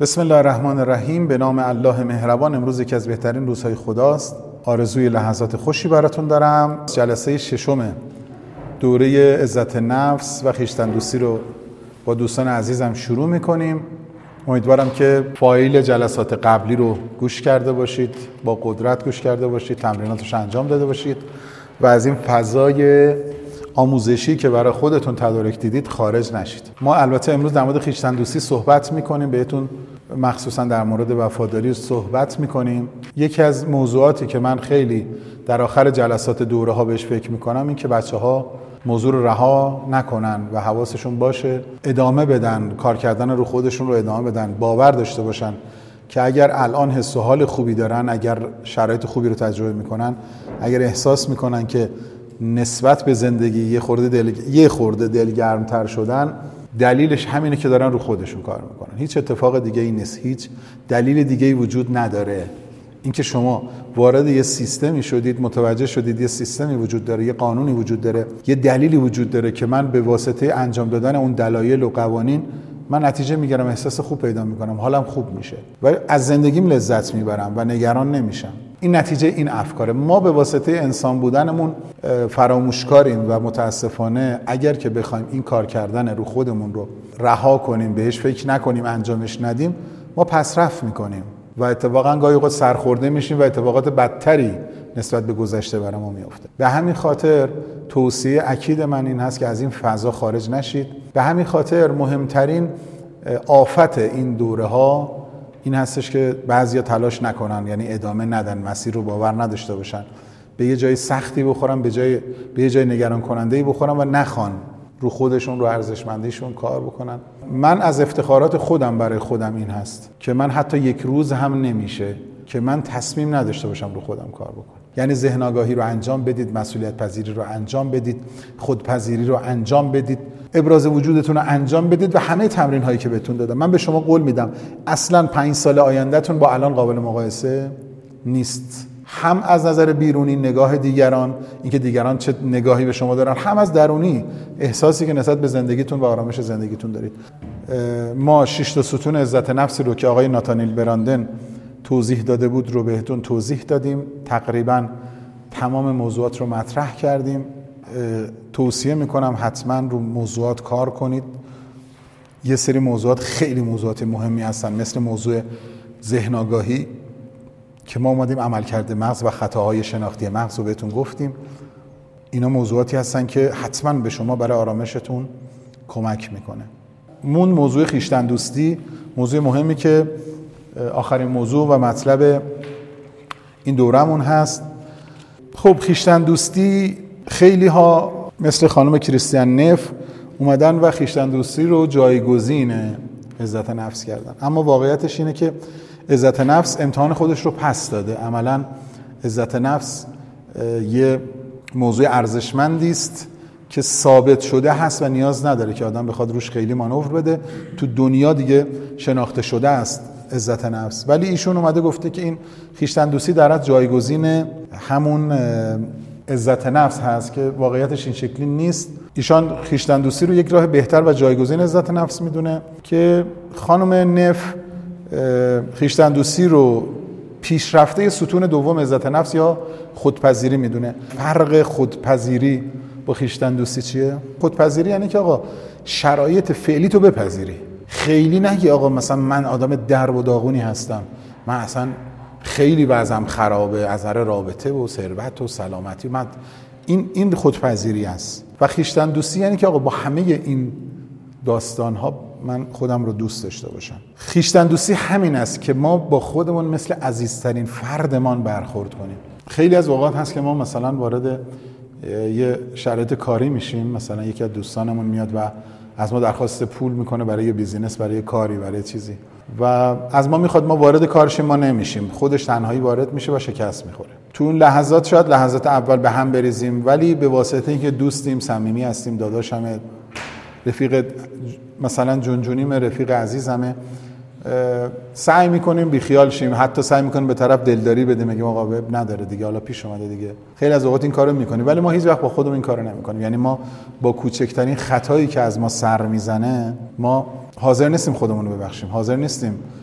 بسم الله الرحمن الرحیم. به نام الله مهربان. امروز یکی از بهترین روزهای خداست. آرزوی لحظات خوشی براتون دارم. جلسه ششم دوره عزت نفس و خویشتن دوستی رو با دوستان عزیزم شروع میکنیم. امیدوارم که فایل جلسات قبلی رو گوش کرده باشید، با قدرت گوش کرده باشید، تمریناتش انجام داده باشید و از این فضای آموزشی که برای خودتون تدارک دیدید خارج نشید. ما البته امروز در مورد خویشتن دوستی صحبت میکنیم، بهتون مخصوصا در مورد وفاداری صحبت میکنیم. یکی از موضوعاتی که من خیلی در آخر جلسات دوره ها بهش فکر میکنم این که بچه ها موضوع رو رها نکنن و حواسشون باشه ادامه بدن، کار کردن رو خودشون رو ادامه بدن، باور داشته باشن که اگر الان حس و حال خوبی دارن، اگر شرایط خوبی رو تجربه میکنن، اگر احساس میکنن که نسبت به زندگی یه خورده دلگرمتر شدن، دلیلش همینه که دارن رو خودشون کار میکنن. هیچ اتفاق دیگه ای نیست، هیچ دلیل دیگه ای وجود نداره. اینکه شما وارد یه سیستمی شدید، متوجه شدید یه سیستمی وجود داره، یه قانونی وجود داره، یه دلیلی وجود داره که من به واسطه انجام دادن اون دلایل و قوانین من نتیجه میگیرم، احساس خوب پیدا میکنم، حالم خوب میشه و از زندگیم لذت میبرم و نگران نمیشم. این نتیجه این افکاره. ما به واسطه انسان بودنمون فراموشکاریم و متاسفانه اگر که بخوایم این کار کردن رو خودمون رو رها کنیم، بهش فکر نکنیم، انجامش ندیم، ما پسرفت میکنیم و اتفاقا گاهی اوقات سرخورده میشیم و اتفاقات بدتری نسبت به گذشته برامون میفته. به همین خاطر توصیه اکید من این هست که از این فضا خارج نشید. به همین خاطر مهمترین آفت این دوره ها این هستش که بعضیا تلاش نکنن، یعنی ادامه ندن، مسیر رو باور نداشته باشن، به یه جای سختی بخورن، به یه جای نگران کننده‌ای بخورن و نخوان رو خودشون، رو ارزشمندیشون کار بکنن. من از افتخارات خودم برای خودم این هست که من حتی یک روز هم نمیشه که من تصمیم نداشته باشم رو خودم کار بکنم. یعنی ذهن آگاهی رو انجام بدید، مسئولیت پذیری رو انجام بدید، خودپذیری رو انجام بدید، ابراز وجودتون رو انجام بدید و همه تمرین هایی که بهتون دادم. من به شما قول میدم اصلا 5 سال آیندهتون با الان قابل مقایسه نیست. هم از نظر بیرونی نگاه دیگران، اینکه دیگران چه نگاهی به شما دارن، هم از درونی احساسی که نسبت به زندگیتون و آرامش زندگیتون دارید. ما 6 تا ستون عزت نفسی رو که آقای ناتانیل براندن توضیح داده بود رو بهتون توضیح دادیم. تقریبا تمام موضوعات رو مطرح کردیم. توصیه میکنم حتما رو موضوعات کار کنید. یه سری موضوعات خیلی موضوعات مهمی هستن، مثل موضوع ذهن آگاهی که ما اومدیم عملکرد مغز و خطاهای شناختی مغز رو بهتون گفتیم. اینا موضوعاتی هستن که حتما به شما برای آرامشتون کمک میکنه. موضوع خویشتن دوستی موضوع مهمی که آخرین موضوع و مطلب این دورمون هست. خب خویشتن دوستی خیلی ها مثل خانم کریستین نف اومدن و خویشتن دوستی رو جایگزین عزت نفس کردن، اما واقعیتش اینه که عزت نفس امتحان خودش رو پس داده. عملاً عزت نفس یه موضوع ارزشمندی است که ثابت شده هست و نیاز نداره که آدم بخواد روش خیلی مانور بده. تو دنیا دیگه شناخته شده است عزت نفس، ولی ایشون اومده گفته که این خویشتن دوستی در از جایگزین همون عزت نفس هست که واقعیتش این شکلی نیست. ایشان خویشتن دوستی رو یک راه بهتر و جایگزین عزت نفس میدونه که خانم نف خویشتن دوستی رو پیشرفته ستون دوم عزت نفس یا خودپذیری میدونه. فرق خودپذیری با خویشتن دوستی چیه؟ خودپذیری یعنی که آقا شرایط فعلی تو بپذیری، خیلی نگی آقا مثلا من آدم درب و داغونی هستم، من اصلا خیلی وضعم خرابه از نظر رابطه و ثروت و سلامتی، من این خودپذیری است. و خویشتن دوستی یعنی که آقا با همه این داستان ها من خودم رو دوست داشته باشم. خویشتن دوستی همین است که ما با خودمون مثل عزیزترین فردمان برخورد کنیم. خیلی از اوقات هست که ما مثلا وارد یه شرایط کاری میشیم، مثلا یکی از دوستانمون میاد و از ما درخواست پول میکنه برای یه بیزینس، برای کاری، برای چیزی و از ما میخواد ما وارد کارشیم، ما نمیشیم، خودش تنهایی وارد میشه و شکست میخوره. تو اون لحظات شاید لحظات اول به هم بریزیم، ولی به واسطه اینکه دوستیم، صمیمی هستیم، داداشمه، رفیق مثلا جونجونیم، رفیق عزیزمه، سعی میکنیم بیخیال شیم، حتی سعی میکنیم به طرف دلداری بدیم، میگیم آقا وب نداره دیگه، حالا پیش اومده دیگه. خیلی از اوقات این کارو میکنیم، ولی ما هیچ وقت با خودمون این کارو نمیکنیم. یعنی ما با کوچکترین خطایی که از ما سر میزنه ما حاضر نیستیم خودمون رو ببخشیم، حاضر نیستیم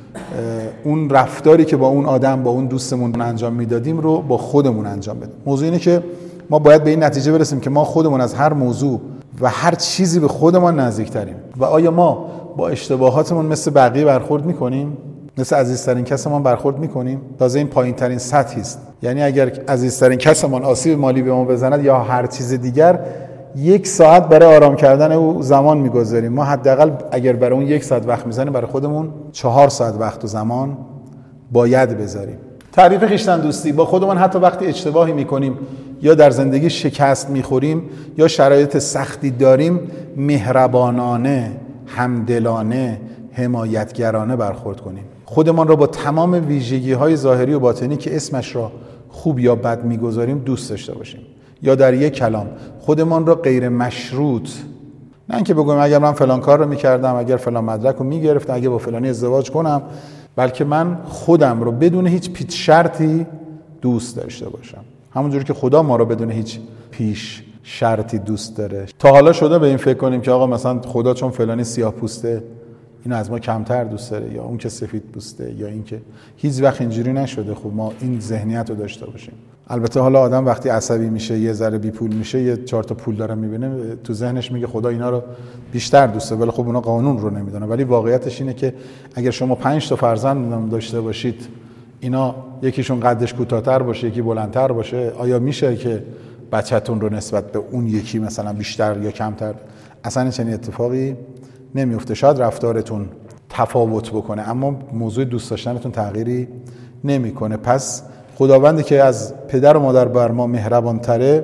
اون رفتاری که با اون آدم، با اون دوستمون انجام میدادیم رو با خودمون انجام بدیم. موضوع اینه که ما باید به این نتیجه برسیم که ما خودمون از هر موضوع و هر چیزی به خودمان نزدیکتریم. و آیا ما با اشتباهاتمون مثل بقیه برخورد میکنیم؟ مثل عزیزترین کسمان برخورد میکنیم؟ تازه این پایین ترین سطحی است. یعنی اگر عزیزترین کسمان آسیب مالی به ما بزند یا هر چیز دیگر، 1 ساعت برای آرام کردن او زمان میگذاریم. ما حداقل اگر برای اون 1 ساعت وقت میزنیم، برای خودمون 4 ساعت وقت و زمان باید بذاریم. تعریف خویشتن دوستی با خودمون، حتی وقتی اشتباهی میکنیم یا در زندگی شکست میخوریم یا شرایط سختی داریم، مهربانانه، همدلانه، حمایتگرانه برخورد کنیم. خودمان را با تمام ویژگی‌های ظاهری و باطنی که اسمش را خوب یا بد میگذاریم دوست داشته باشیم. یا در یک کلام خودمان را غیر مشروط، نه اینکه بگویم اگر من فلان کار رو میکردم، اگر فلان مدرک رو میگرفتم، اگر با فلانی ازدواج کنم، بلکه من خودم رو بدون هیچ پیش شرطی دوست داشته باشم، همونجوری که خدا ما رو بدون هیچ پیش شرطی دوست داره. تا حالا شده به این فکر کنیم که آقا مثلا خدا چون فلانی سیاه پوسته اینو از ما کمتر دوست داره، یا اون که سفید پوسته، یا این که هیچ وقت اینجوری نشده. خب ما این ذهنیت رو داشته باشیم. البته حالا آدم وقتی عصبی میشه، یه ذره بی پول میشه، یه 4 تا پول داره میبینه، تو ذهنش میگه خدا اینا رو بیشتر دوسته، ولی خب اونا قانون رو نمیدونه. ولی واقعیتش اینه که اگر شما 5 تا فرزند داشته باشید، اینا یکیشون قدش کوتاه‌تر باشه، یکی بلندتر باشه، آیا میشه که بچه‌تون رو نسبت به اون یکی مثلا بیشتر یا کمتر؟ اصلا چنین اتفاقی نمیفته. شاید رفتارتون تفاوت بکنه، اما موضوع دوست داشتنتون تغییری نمیکنه. پس خداوندی که از پدر و مادر بر ما مهربان‌تره،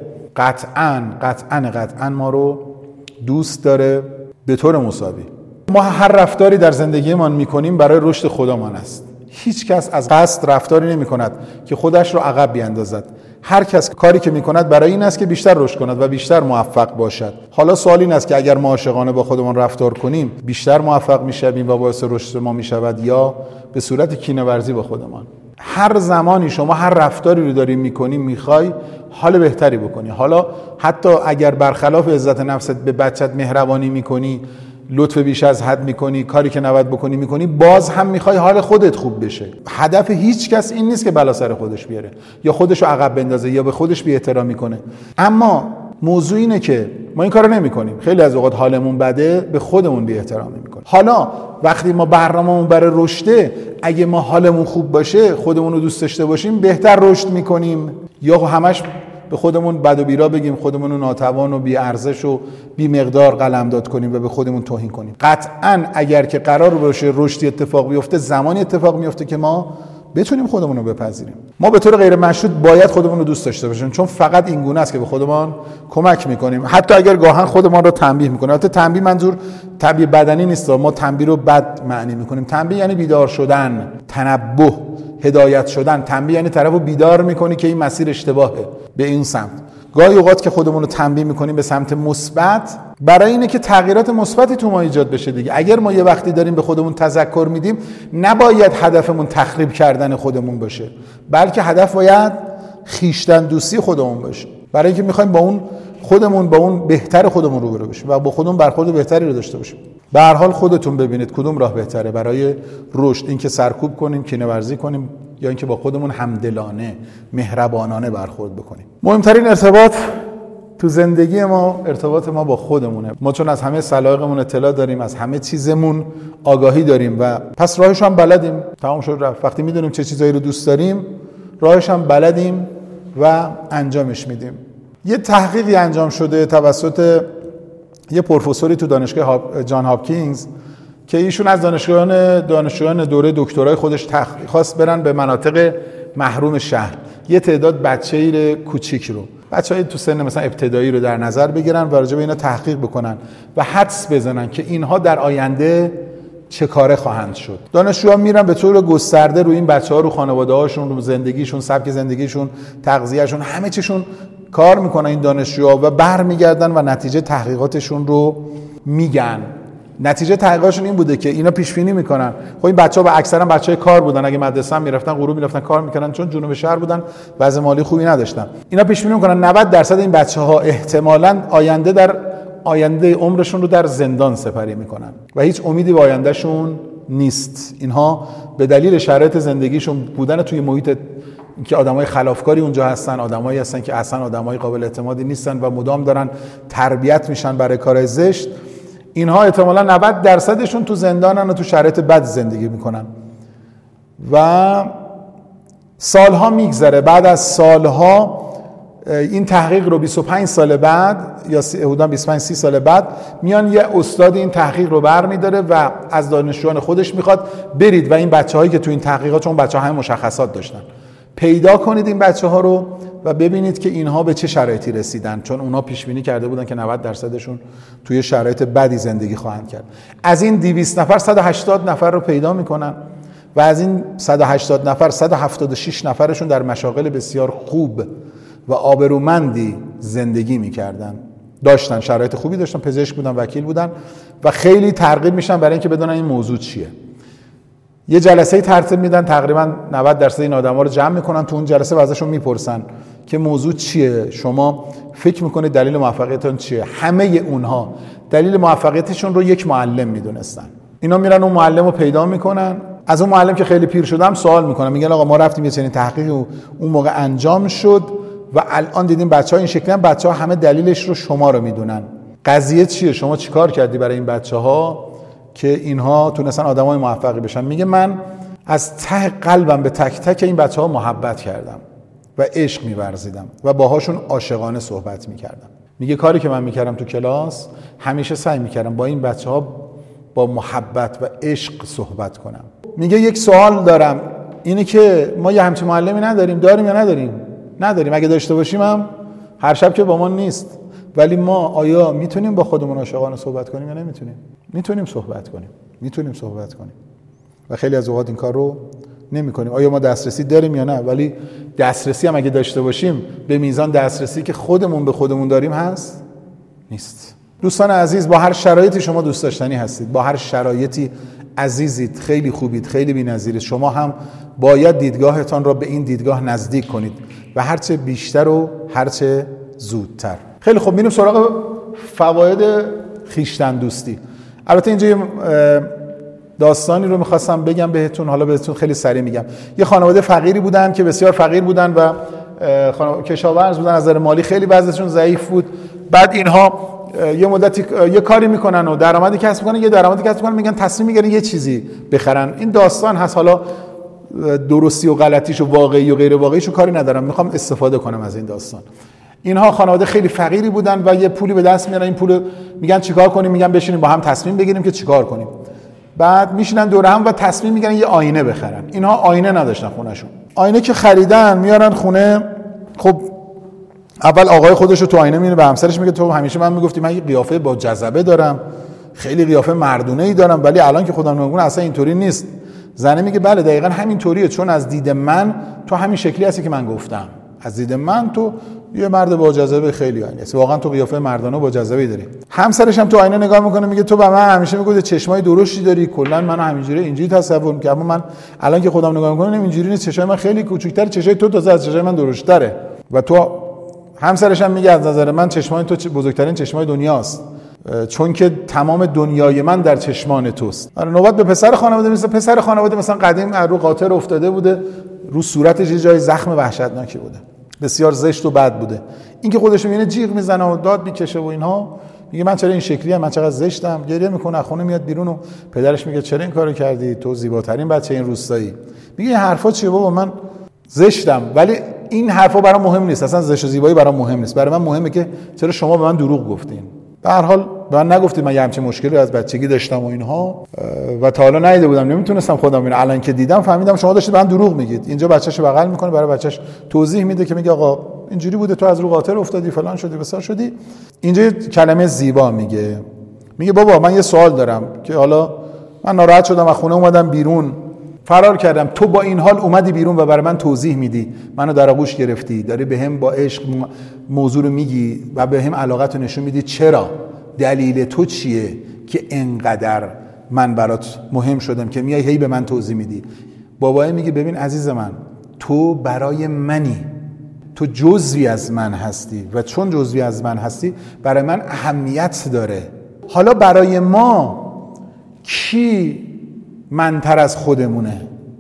قطعاً ما رو دوست داره به طور مساوی. ما هر رفتاری در زندگیمان میکنیم برای رشد خودمان است. هیچ کس از قصد رفتاری نمی کند که خودش رو عقب بیاندازد. هر کس کاری که میکند برای این است که بیشتر رشد کند و بیشتر موفق باشد. حالا سوال این است که اگر ما عاشقانه با خودمان رفتار کنیم، بیشتر موفق میشویم و باعث رشد ما میشود، یا به صورت کینه‌ورزی با خودمان؟ هر زمانی شما هر رفتاری رو داری میکنی، میخوای حال بهتری بکنی. حالا حتی اگر برخلاف عزت نفست به بچت مهربانی میکنی، لطف بیش از حد میکنی، کاری که نباید بکنی میکنی، باز هم میخوای حال خودت خوب بشه. هدف هیچ کس این نیست که بلا سر خودش بیاره یا خودش رو عقب بندازه یا به خودش بی احترامی کنه. اما موضوع اینه که ما این کارو نمیکنیم. خیلی از اوقات حالمون بده، به خودمون بی احترامی میکنیم. حالا وقتی ما برنامه‌مون برای رشده، اگه ما حالمون خوب باشه، خودمون رو دوست داشته باشیم، بهتر رشد میکنیم، یا همش به خودمون بد و بیرا بگیم، خودمون رو ناتوان و بی ارزش و بی مقدار قلمداد کنیم و به خودمون توهین کنیم. قطعاً اگر که قرار باشه رشدی اتفاق بیفته، زمانی اتفاق میفته که ما بتونیم خودمون رو بپذیریم. ما به طور غیر مشروط باید خودمون رو دوست داشته باشیم، چون فقط این گونه است که به خودمان کمک میکنیم. حتی اگر گاهن خودمان رو تنبیه میکنیم. البته تنبیه منظور تنبیه بدنی نیست، ما تنبیه رو بد معنی میکنیم. تنبیه یعنی بیدار شدن، تنبه، هدایت شدن. تنبیه یعنی طرفو بیدار میکنی که این مسیر اشتباهه، به این سمت. گاهی اوقات که خودمون رو تنبیه میکنیم به سمت مثبت، برای اینه که تغییرات مثبتی تو ما ایجاد بشه دیگه. اگر ما یه وقتی داریم به خودمون تذکر میدیم، نباید هدفمون تخریب کردن خودمون باشه، بلکه هدف باید خویشتن دوستی خودمون باشه. برای اینکه میخوایم با اون خودمون، با اون بهتر خودمون روبرو بشیم و با خودمون برخورد بهتری رو داشته باشیم. به هر حال خودتون ببینید کدوم راه بهتره برای رشد، اینکه سرکوب کنیم، کینه‌ورزی کنیم، یا اینکه با خودمون همدلانه، مهربانانه برخورد بکنیم. مهمترین ارتباط تو زندگی ما ارتباط ما با خودمونه. ما چون از همه سلایقمون اطلاع داریم، از همه چیزمون آگاهی داریم و پس راهش هم بلدیم. تمام شد رفت. وقتی میدونیم چه چیزایی رو دوست داریم، راهش هم بلدیم و انجامش میدیم. یه تحقیقی انجام شده توسط یه پروفسوری تو دانشگاه جان هاپکینز که ایشون از دانشجویان دوره دکترای خودش خواست برن به مناطق محروم شهر، یه تعداد بچه‌ای کوچیک رو، بچه‌ای تو سن مثلا ابتدایی رو در نظر بگیرن و راجع به اینا تحقیق بکنن و حدس بزنن که اینها در آینده چه کاره خواهند شد. دانشجوها میرن به طور گسترده روی این بچه‌ها، رو خانواده‌هاشون، رو زندگیشون، سبک زندگیشون، تغذیه‌شون، همه چیشون کار میکنن این دانشجوها و برمیگردن و نتیجه تحقیقاتشون رو میگن. نتیجه تحقیقاتشون این بوده که اینا پیش بینی میکنن. خب این بچه‌ها اکثرا بچه‌های کار بودن، اگه مدرسه میرفتن، غروب میرفتن کار میکردن، چون جنوب شهر بودن، وضع مالی خوبی نداشتن. اینا پیش بینی میکنن 90% این بچه‌ها احتمالاً آینده عمرشون رو در زندان سپری میکنن و هیچ امیدی به آیندهشون نیست. اینها به دلیل شرایط زندگیشون، بودن توی محیط که آدمای خلافکاری اونجا هستن، آدمایی هستن که اصلا آدمای قابل اعتمادی نیستن و مدام دارن تربیت میشن برای کارهای زشت، اینها احتمالاً 90% تو زندانن و تو شرایط بد زندگی میکنن و سالها میگذره. بعد از سالها این تحقیق رو 25 سال بعد یا حدود 25-30 سال بعد میان یه استاد این تحقیق رو برمی‌داره و از دانشجویان خودش میخواد برید و این بچه‌هایی که تو این تحقیقات، چون بچه‌ها همه مشخصات داشتن، پیدا کنید این بچه‌ها رو و ببینید که اینها به چه شرایطی رسیدن، چون اونها پیش بینی کرده بودن که 90%شون توی شرایط بدی زندگی خواهند کرد. از این 200 نفر 180 نفر رو پیدا میکنن و از این 180 نفر 176 نفرشون در مشاغل بسیار خوب و آبرومندی زندگی میکردن، داشتن شرایط خوبی داشتن، پزشک بودن، وکیل بودن و خیلی ترغیب میشن برای اینکه بدونن این موضوع چیه. یه جلسه ترتیب میدن، تقریبا 90% این آدما رو جمع میکنن تو اون جلسه و ازشون میپرسن که موضوع چیه، شما فکر میکنید دلیل موفقیتتون چیه. همه اونها دلیل موفقیتشون رو یک معلم میدونستن. اینا میرن اون معلم رو پیدا میکنن، از اون معلم که خیلی پیر شدم سوال میکنن، میگن آقا ما رفتیم یه چنین تحقیقی اون موقع انجام شد و الان دیدیم بچه‌ها این شکلی، بچه‌ها همه دلیلش رو شما رو میدونن. قضیه چیه؟ شما چیکار کردی برای این بچه‌ها که اینها تونستن آدمای موفقی بشن؟ میگه من از ته قلبم به تک تک این بچه‌ها محبت کردم و عشق می‌ورزیدم و باهاشون عاشقانه صحبت می‌کردم. میگه کاری که من می‌کردم تو کلاس، همیشه سعی می‌کردم با این بچه‌ها با محبت و عشق صحبت کنم. میگه یک سوال دارم، اینه که ما یه همچین معلمی نداریم، داریم یا نداریم؟ نداریم. اگه داشته باشیم هم هر شب که با ما نیست، ولی ما آیا میتونیم با خودمون عاشقانه صحبت کنیم یا نمیتونیم؟ میتونیم صحبت کنیم و خیلی از اوقات این کار رو نمی‌کنیم. آیا ما دسترسی داریم یا نه؟ ولی دسترسی هم اگه داشته باشیم به میزان دسترسی که خودمون به خودمون داریم هست؟ نیست. دوستان عزیز، با هر شرایطی شما دوست داشتنی هستید، با هر شرایطی عزیزید، خیلی خوبید، خیلی بی‌نظیرید. شما هم باید دیدگاهتان را به این دیدگاه نزدیک کنید و هرچه بیشتر و هرچه زودتر. خیلی خوب، میریم سراغ فواید خویشتن دوستی. البته اینجا یه داستانی رو میخواستم بگم بهتون، حالا بهتون خیلی سریع میگم. یه خانواده فقیری بودن که بسیار فقیر بودن و کشاورز بودن، از نظر مالی خیلی وضعشون ضعیف بود. بعد اینها یه مدتی یه کاری میکنن و درآمدی کسب میکنن، میگن تصمیم میگیرن یه چیزی بخرن. این داستان هست، حالا درستی و غلطیش و واقعی و غیر واقعیشو کاری ندارم، میخوام استفاده کنم از این داستان. اینها خانواده خیلی فقیری بودن و یه پولی به دست میارن، این پول میگن چیکار کنیم؟ میگن بشینیم با هم تصمیم بگیریم که چیکار کنیم. بعد میشینن دور هم و تصمیم میگیرن یه آینه بخرن. اینها آینه نداشتن خونهشون. آینه که خریدن میارن خونه. خب اول آقای خودش رو تو آینه میبینه، به همسرش میگه تو همیشه من میگفتی من یه قیافه با جذبه دارم، خیلی قیافه مردونه‌ای دارم، ولی الان که خودم نمیگم اصلا اینطوری نیست. زنه میگه بله دقیقاً همین طوریه، چون از دید من تو همین شکلی هستی که من گفتم. از دید من تو یه مرد با جذبه خیلی هستی، واقعا تو قیافه مردانه با جذبه‌ای داری. همسرش هم تو آینه نگاه میکنه، میگه تو به من همیشه میگفتی چشمای درشتی داری، کلا منو همینجوری اینجوری تصور می‌کردم، اما من الان که خودم نگاه میکنم اینجوری نیست، چشای من خیلی کوچیک‌تره، چشای تو تازه از چشای من درشت‌تره. و تو همسرش هم میگه از نظر من چشمان تو بزرگترین چشمای دنیاست، چون که تمام دنیای من در چشمان توست. نوبت به پسر خانواده میرسه. پسر خانواده مثلا قدیم رو قاطر افتاده بوده، رو صورتش یه جای زخم وحشتناکی بوده، بسیار زشت و بد بوده. این که خودش میبینه جیغ میزنه و داد میکشه و اینها، میگه من چرا این شکلی ام، من چقدر زشتم، گریه میکنه، خونه میاد بیرون و پدرش میگه چرا این کارو کردی، تو زیباترین بچه این روستایی. میگه این حرفا چیه بابا، من زشتم، ولی این حرفا برام مهم نیست، اصلا زشت و زیبایی برام مهم نیست، برای من مهمه که چرا شما به من دروغ گفتین. به هر حال به من نگفتید من یه همچین مشکلی از بچگی داشتم و اینها و تا حالا ندیده بودم، نمیتونستم خودم ببینم. الان که دیدم فهمیدم شما داشتید به من دروغ میگید. اینجا بچه‌شو بغل میکنه، برای بچه‌ش توضیح میده که میگه آقا اینجوری بوده، تو از رو قاطر افتادی، فلان شدی، بسار شدی. اینجا یه کلمه زیبا میگه بابا من یه سوال دارم که حالا من ناراحت شدم، از خونه اومدم بیرون، فرار کردم، تو با این حال اومدی بیرون و برای من توضیح میدی، منو در آغوش گرفتی، داری بهم با عشق موضوع رو میگی و بهم علاقت رو نشون میدی. چرا؟ دلیل تو چیه که انقدر من برات مهم شدم که میای هی به من توضیح میدی؟ بابا میگه ببین عزیز من، تو برای منی، تو جزوی از من هستی و چون جزوی از من هستی برای من اهمیت داره. حالا برای ما کی منتر از خودمونه.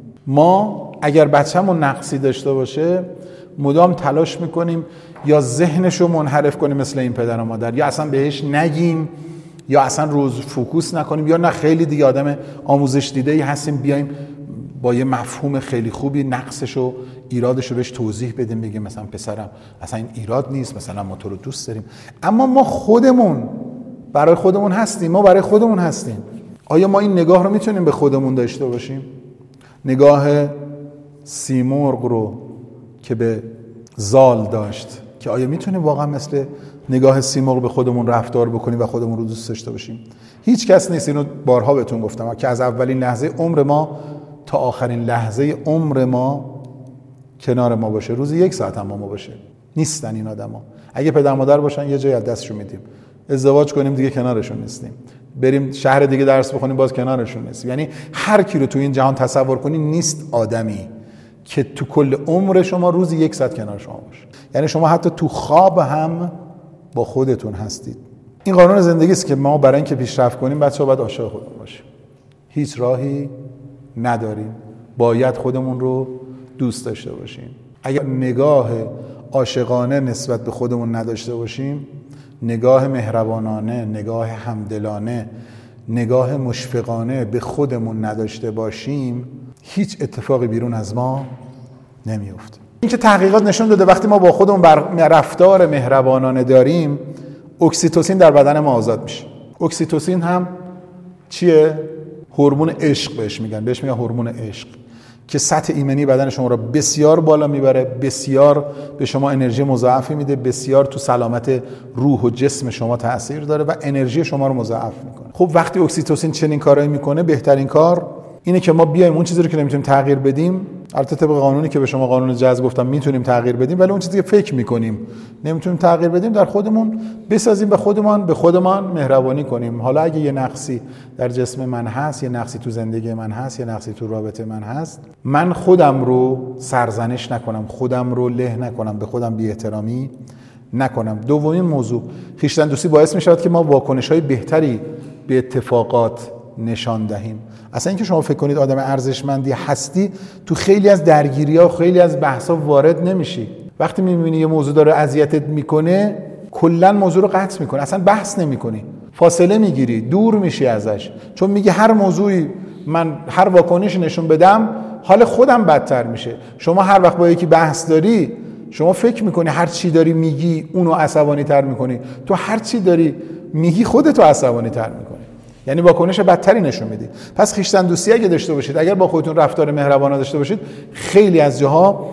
ما اگر بچه‌مون نقصی داشته باشه مدام تلاش میکنیم یا ذهنشو منحرف کنیم مثل این پدر و مادر، یا اصلا بهش نگیم، یا اصلا روز فوکوس نکنیم، یا نه خیلی دیگه آدم آموزش دیده‌ای هستیم بیایم با یه مفهوم خیلی خوبی نقصشو ایرادشو بهش توضیح بدیم، بگیم مثلا پسرم اصلا این ایراد نیست، مثلا ما تو رو دوست داریم. اما ما خودمون برای خودمون هستیم، ما برای خودمون هستیم. آیا ما این نگاه رو میتونیم به خودمون داشته باشیم؟ نگاه سیمرغ رو که به زال داشت، که آیا میتونیم واقعا مثل نگاه سیمرغ به خودمون رفتار بکنیم و خودمون رو دوست داشته باشیم؟ هیچ کس نیست، اینو بارها بهتون گفتم، که از اولین لحظه عمر ما تا آخرین لحظه عمر ما کنار ما باشه، روزی 1 ساعت هم با ما باشه. نیستن این آدما. اگه پدر مادر باشن یه جای از دستشون میدیم، ازدواج کنیم دیگه کنارشون نیستیم، بریم شهر دیگه درس بخونیم باز کنارشون نیستیم. یعنی هر کی رو تو این جهان تصور کنی نیست آدمی که تو کل عمر شما روزی 1 ساعت کنار شما باشه. یعنی شما حتی تو خواب هم با خودتون هستید. این قانون زندگی است که ما برای اینکه پیشرفت کنیم بچه‌ها باید عاشق خودمون باشیم. هیچ راهی نداریم، باید خودمون رو دوست داشته باشیم. اگر نگاه عاشقانه نسبت به خودمون نداشته باشیم، نگاه مهربانانه، نگاه همدلانه، نگاه مشفقانه به خودمون نداشته باشیم، هیچ اتفاقی بیرون از ما نمیفته. این که تحقیقات نشون داده وقتی ما با خودمون رفتار مهربانانه داریم، اکسیتوسین در بدن ما آزاد میشه. اکسیتوسین هم چیه؟ هورمون عشق بهش میگن هورمون عشق، که سطح ایمنی بدن شما رو بسیار بالا میبره، بسیار به شما انرژی مضاعفی میده، بسیار تو سلامت روح و جسم شما تأثیر داره و انرژی شما رو مضاعف میکنه. خب وقتی اکسیتوسین چنین کارایی میکنه، بهترین کار اینه که ما بیایم اون چیزی رو که نمیتونیم تغییر بدیم، البته طبق قانونی که به شما قانون جذب گفتم میتونیم تغییر بدیم، ولی اون چیزی که فکر میکنیم نمیتونیم تغییر بدیم در خودمون بسازیم، به خودمان مهربانی کنیم. حالا اگه یه نقصی در جسم من هست، یه نقصی تو زندگی من هست، یه نقصی تو رابطه من هست، من خودم رو سرزنش نکنم، خودم رو له نکنم، به خودم بی‌احترامی نکنم. دومین موضوع، خویشتن دوستی باعث می‌شود که ما واکنش‌های بهتری به اتفاقات نشان دهیم. اصلا اینکه شما فکر کنید آدم ارزشمندی هستی، تو خیلی از درگیری‌ها و خیلی از بحث‌ها وارد نمیشی. وقتی می‌بینی یه موضوع داره اذیتت میکنه، کلاً موضوع رو قطع میکنی، اصلا بحث نمی‌کنی، فاصله میگیری، دور میشی ازش، چون میگی هر موضوعی من هر واکنشی نشون بدم حال خودم بدتر میشه. شما هر وقت با یکی بحث داری، شما فکر میکنی هر چی داری میگی اونو عصبانی تر میکنی، تو هر چی داری میگی خودتو عصبانی تر میکنی، یعنی واکنش بدتری نشون میدی. پس خویشتن دوستی اگه داشته باشید، اگر با خودتون رفتار مهربانه داشته باشید، خیلی از جاها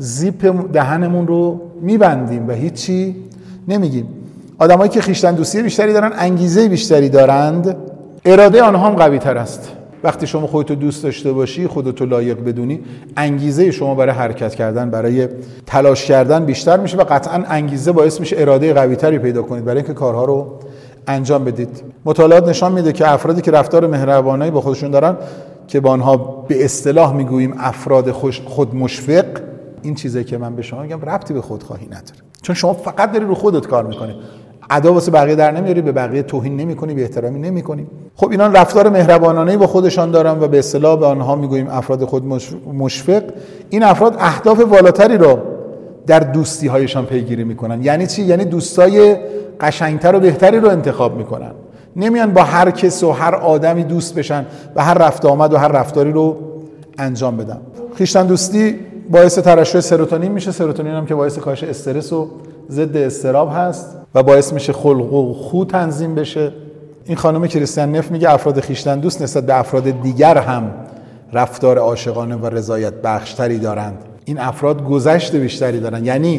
زیپ دهنمون رو میبندیم و هیچی نمیگیم. آدمایی که خویشتن دوستی بیشتری دارن، انگیزه بیشتری دارند، اراده آنها هم قوی تر است. وقتی شما خودتو دوست داشته باشی، خودتو لایق بدونی، انگیزه شما برای حرکت کردن، برای تلاش کردن بیشتر میشه و قطعا انگیزه باعث میشه اراده قوی تری پیدا کنید برای اینکه کارها رو انجام بدید. مطالعات نشان میده که افرادی که رفتار مهربانانه با خودشون دارن، که با آنها به اصطلاح میگوییم افراد خود مشفق، این چیزی که من به شما میگم ربطی به خودخواهی نداره، چون شما فقط داری رو خودت کار میکنی، ادا واسه بقیه در نمیاری، به بقیه توهین نمیکنی، به احترامی نمیکنی. خب اینا رفتار مهربانانه با خودشان دارن و به اصطلاح به آنها میگوییم افراد خود مشفق. این افراد اهداف والاتری رو در دوستی هایشان پیگیری میکنن. یعنی چی؟ یعنی دوستای قشنگتر و بهتری رو انتخاب میکنن، نمیان با هر کس و هر آدمی دوست بشن و هر رفت آمد و هر رفتاری رو انجام بدن. خویشتن دوستی باعث ترشح سروتونین میشه، سروتونین هم که باعث کاهش استرس و ضد اضطراب هست و باعث میشه خلق و خو تنظیم بشه. این خانم کریستین نف میگه افراد خویشتن دوست نسبت به افراد دیگر هم رفتار عاشقانه و رضایت بخشتری دارند. این افراد گذشت بیشتری دارن. یعنی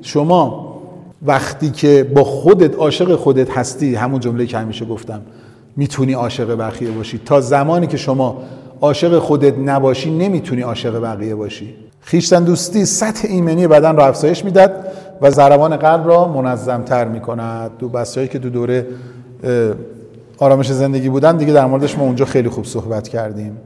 شما وقتی که با خودت عاشق خودت هستی، همون جمله که همیشه گفتم، میتونی عاشق بقیه باشی. تا زمانی که شما عاشق خودت نباشی نمیتونی عاشق بقیه باشی. خویشتن دوستی سطح ایمنی بدن را افزایش میداد و ضربان قلب را منظم‌تر میکند. دو بچه‌هایی که تو دوره آرامش زندگی بودن دیگه در موردش ما اونجا خیلی خوب صحبت کردیم.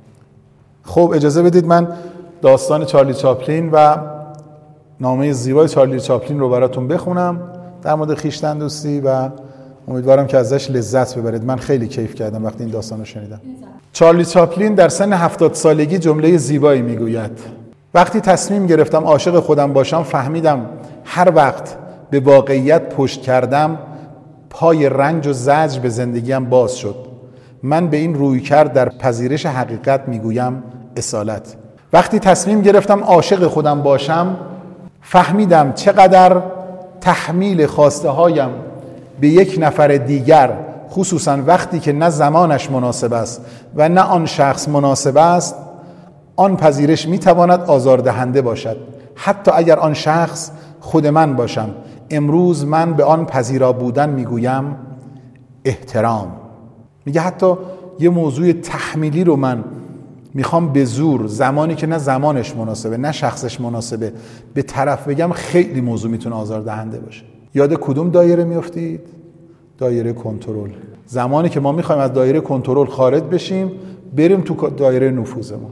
خب اجازه بدید من داستان چارلی چاپلین و نامه زیبای چارلی چاپلین رو براتون بخونم در مورد خویشتن دوستی و امیدوارم که ازش لذت ببرید. من خیلی کیف کردم وقتی این داستان رو شنیدم. چارلی چاپلین در سن 70 سالگی جمله زیبایی میگوید: وقتی تصمیم گرفتم عاشق خودم باشم فهمیدم هر وقت به واقعیت پشت کردم پای رنج و زجر به زندگیم باز شد. من به این رویکرد در پذیرش حقیقت میگویم اصالت. وقتی تصمیم گرفتم عاشق خودم باشم فهمیدم چقدر تحمیل خواسته هایم به یک نفر دیگر، خصوصا وقتی که نه زمانش مناسب است و نه آن شخص مناسب است، آن پذیرش میتواند آزاردهنده باشد، حتی اگر آن شخص خود من باشم. امروز من به آن پذیرا بودن میگویم احترام. میگه حتی یه موضوع تحمیلی رو من میخوام به زور، زمانی که نه زمانش مناسبه نه شخصش مناسبه، به طرف بگم، خیلی موضوع میتونه آزاردهنده باشه. یاد کدوم دایره میافتید؟ دایره کنترل. زمانی که ما میخوایم از دایره کنترل خارج بشیم بریم تو دایره نفوذمون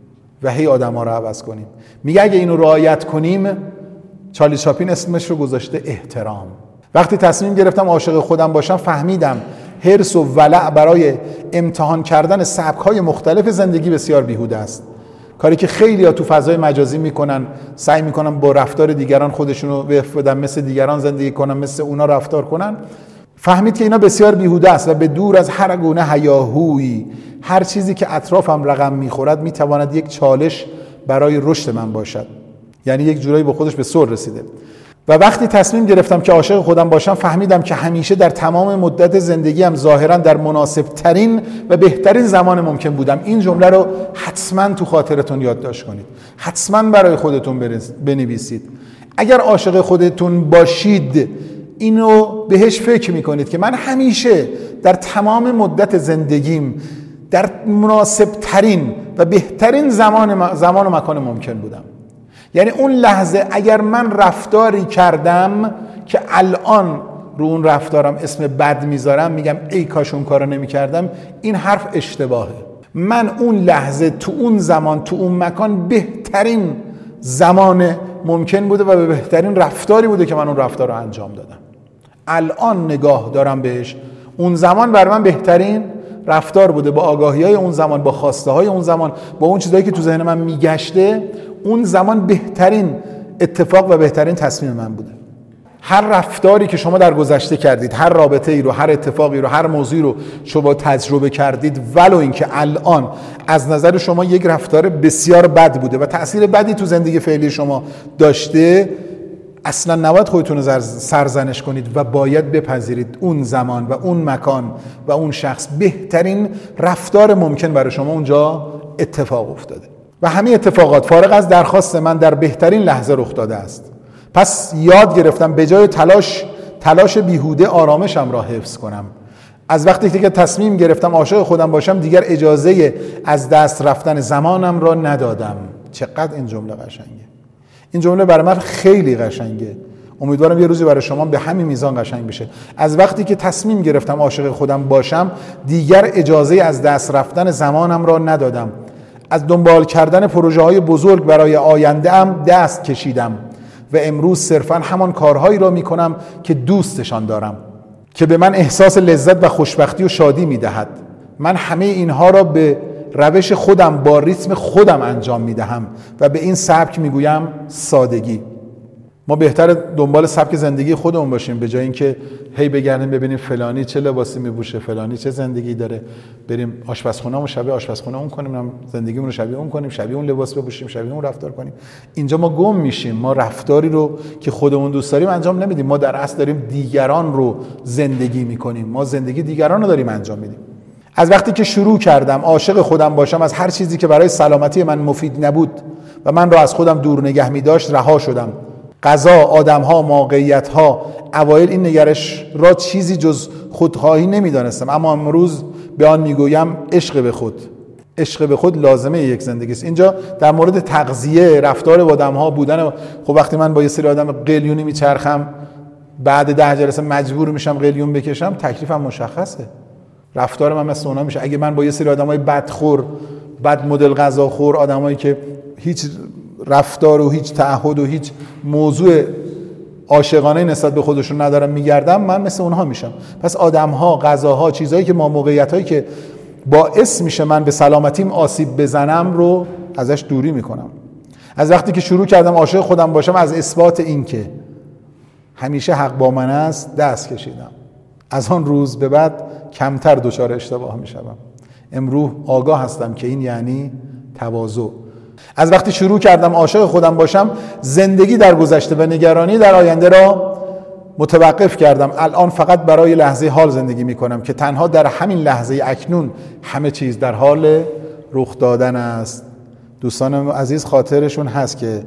و هی آدما رو عوض کنیم. میگه اگه اینو رعایت کنیم، چارلی چاپلین اسمش رو گذاشته احترام. وقتی تصمیم گرفتم عاشق خودم باشم فهمیدم حرص و ولع برای امتحان کردن سبک‌های مختلف زندگی بسیار بیهوده است. کاری که خیلی‌ها تو فضای مجازی میکنن، سعی میکنن با رفتار دیگران خودشونو بدن، مثل دیگران زندگی کنن، مثل اونا رفتار کنن. فهمید که اینا بسیار بیهوده است و به دور از هر گونه هیاهویی، هر چیزی که اطرافم رقم میخورد میتواند یک چالش برای رشد من باشد. یعنی یک جورایی با خودش به سر رسیده. و وقتی تصمیم گرفتم که عاشق خودم باشم فهمیدم که همیشه در تمام مدت زندگیم ظاهرا در مناسب ترین و بهترین زمان ممکن بودم. این جمله رو حتما تو خاطرتون یادداشت کنید، حتما برای خودتون بنویسید. اگر عاشق خودتون باشید اینو بهش فکر میکنید که من همیشه در تمام مدت زندگیم در مناسب ترین و بهترین زمان و مکان ممکن بودم. یعنی اون لحظه اگر من رفتاری کردم که الان رو اون رفتارم اسم بد میذارم، میگم ای کاش اون کارو نمیکردم، این حرف اشتباهه. من اون لحظه تو اون زمان تو اون مکان بهترین زمان ممکن بوده و به بهترین رفتاری بوده که من اون رفتار رو انجام دادم. الان نگاه دارم بهش، اون زمان بر من بهترین رفتار بوده، با آگاهی‌های اون زمان، با خواسته‌های اون زمان، با اون چیزایی که تو ذهن من میگشته، اون زمان بهترین اتفاق و بهترین تصمیم من بوده. هر رفتاری که شما در گذشته کردید، هر رابطه ای رو، هر اتفاقی رو، هر موضوعی رو شما تجربه کردید، ولو اینکه الان از نظر شما یک رفتار بسیار بد بوده و تأثیر بدی تو زندگی فعلی شما داشته، اصلا نباید خودتون رو سرزنش کنید و باید بپذیرید اون زمان و اون مکان و اون شخص بهترین رفتار ممکن برای شما اونجا اتفاق افتاده و همه اتفاقات فارغ از درخواست من در بهترین لحظه رخ داده است. پس یاد گرفتم به جای تلاش بیهوده آرامشم را حفظ کنم. از وقتی که تصمیم گرفتم عاشق خودم باشم دیگر اجازه از دست رفتن زمانم را ندادم. چقدر این جمله قشنگه. این جمله برای من خیلی قشنگه. امیدوارم یه روزی برای شما به همین میزان قشنگ بشه. از وقتی که تصمیم گرفتم عاشق خودم باشم دیگر اجازه از دست رفتن زمانم را ندادم. از دنبال کردن پروژه‌های بزرگ برای آینده‌ام دست کشیدم و امروز صرفاً همان کارهایی را می‌کنم که دوستشان دارم، که به من احساس لذت و خوشبختی و شادی می‌دهد. من همه اینها را به روش خودم با ریتم خودم انجام می‌دهم و به این سبک می‌گویم سادگی. ما بهتره دنبال سبک زندگی خودمون باشیم به جای اینکه هی بگردیم ببینیم فلانی چه لباسی میپوشه، فلانی چه زندگی داره، بریم آشپزخونه‌مون شبیه آشپزخونه اون کنیم، زندگیمون رو شبیه اون کنیم، شبیه اون لباس بپوشیم، شبیه اون رفتار کنیم. اینجا ما گم میشیم. ما رفتاری رو که خودمون دوست داریم انجام نمیدیم. ما در اصل داریم دیگران رو زندگی میکنیم. ما زندگی دیگران رو داریم انجام میدیم. از وقتی که شروع کردم عاشق خودم باشم، از هر چیزی که برای سلامتی من مفید نبود و من را از خودم دور نگه می‌داشت رها شدم. قضا، آدم‌ها، موقعیت‌ها، اوایل این نگرش را چیزی جز خودخواهی نمی‌دانستم، اما امروز به آن می‌گویم عشق به خود. عشق به خود لازمه یک زندگی است. اینجا در مورد تغذیه، رفتار با آدم‌ها بودن، خب وقتی من با یه سری آدم قلیونی میچرخم بعد 10 جلسه مجبور میشم قلیون بکشم، تکلیفم مشخصه. رفتار من مثل اونا میشه. اگه من با یه سری آدمای بدخور، بد مدل غذاخور، آدمایی که هیچ رفتار و هیچ تعهد و هیچ موضوع عاشقانه نسبت به خودشون ندارم میگردم، من مثل اونها میشم. پس آدم‌ها، غذاها، چیزایی که موقعیتایی که باعث میشه من به سلامتیم آسیب بزنم رو ازش دوری میکنم. از وقتی که شروع کردم عاشق خودم باشم، از اثبات این که همیشه حق با من است دست کشیدم. از آن روز به بعد کمتر دچار اشتباه میشم. امروز آگاه هستم که این یعنی تواضع. از وقتی شروع کردم عاشق خودم باشم، زندگی در گذشته و نگرانی در آینده را متوقف کردم. الان فقط برای لحظه حال زندگی میکنم که تنها در همین لحظه اکنون همه چیز در حال رخ دادن است. دوستان عزیز خاطرشون هست که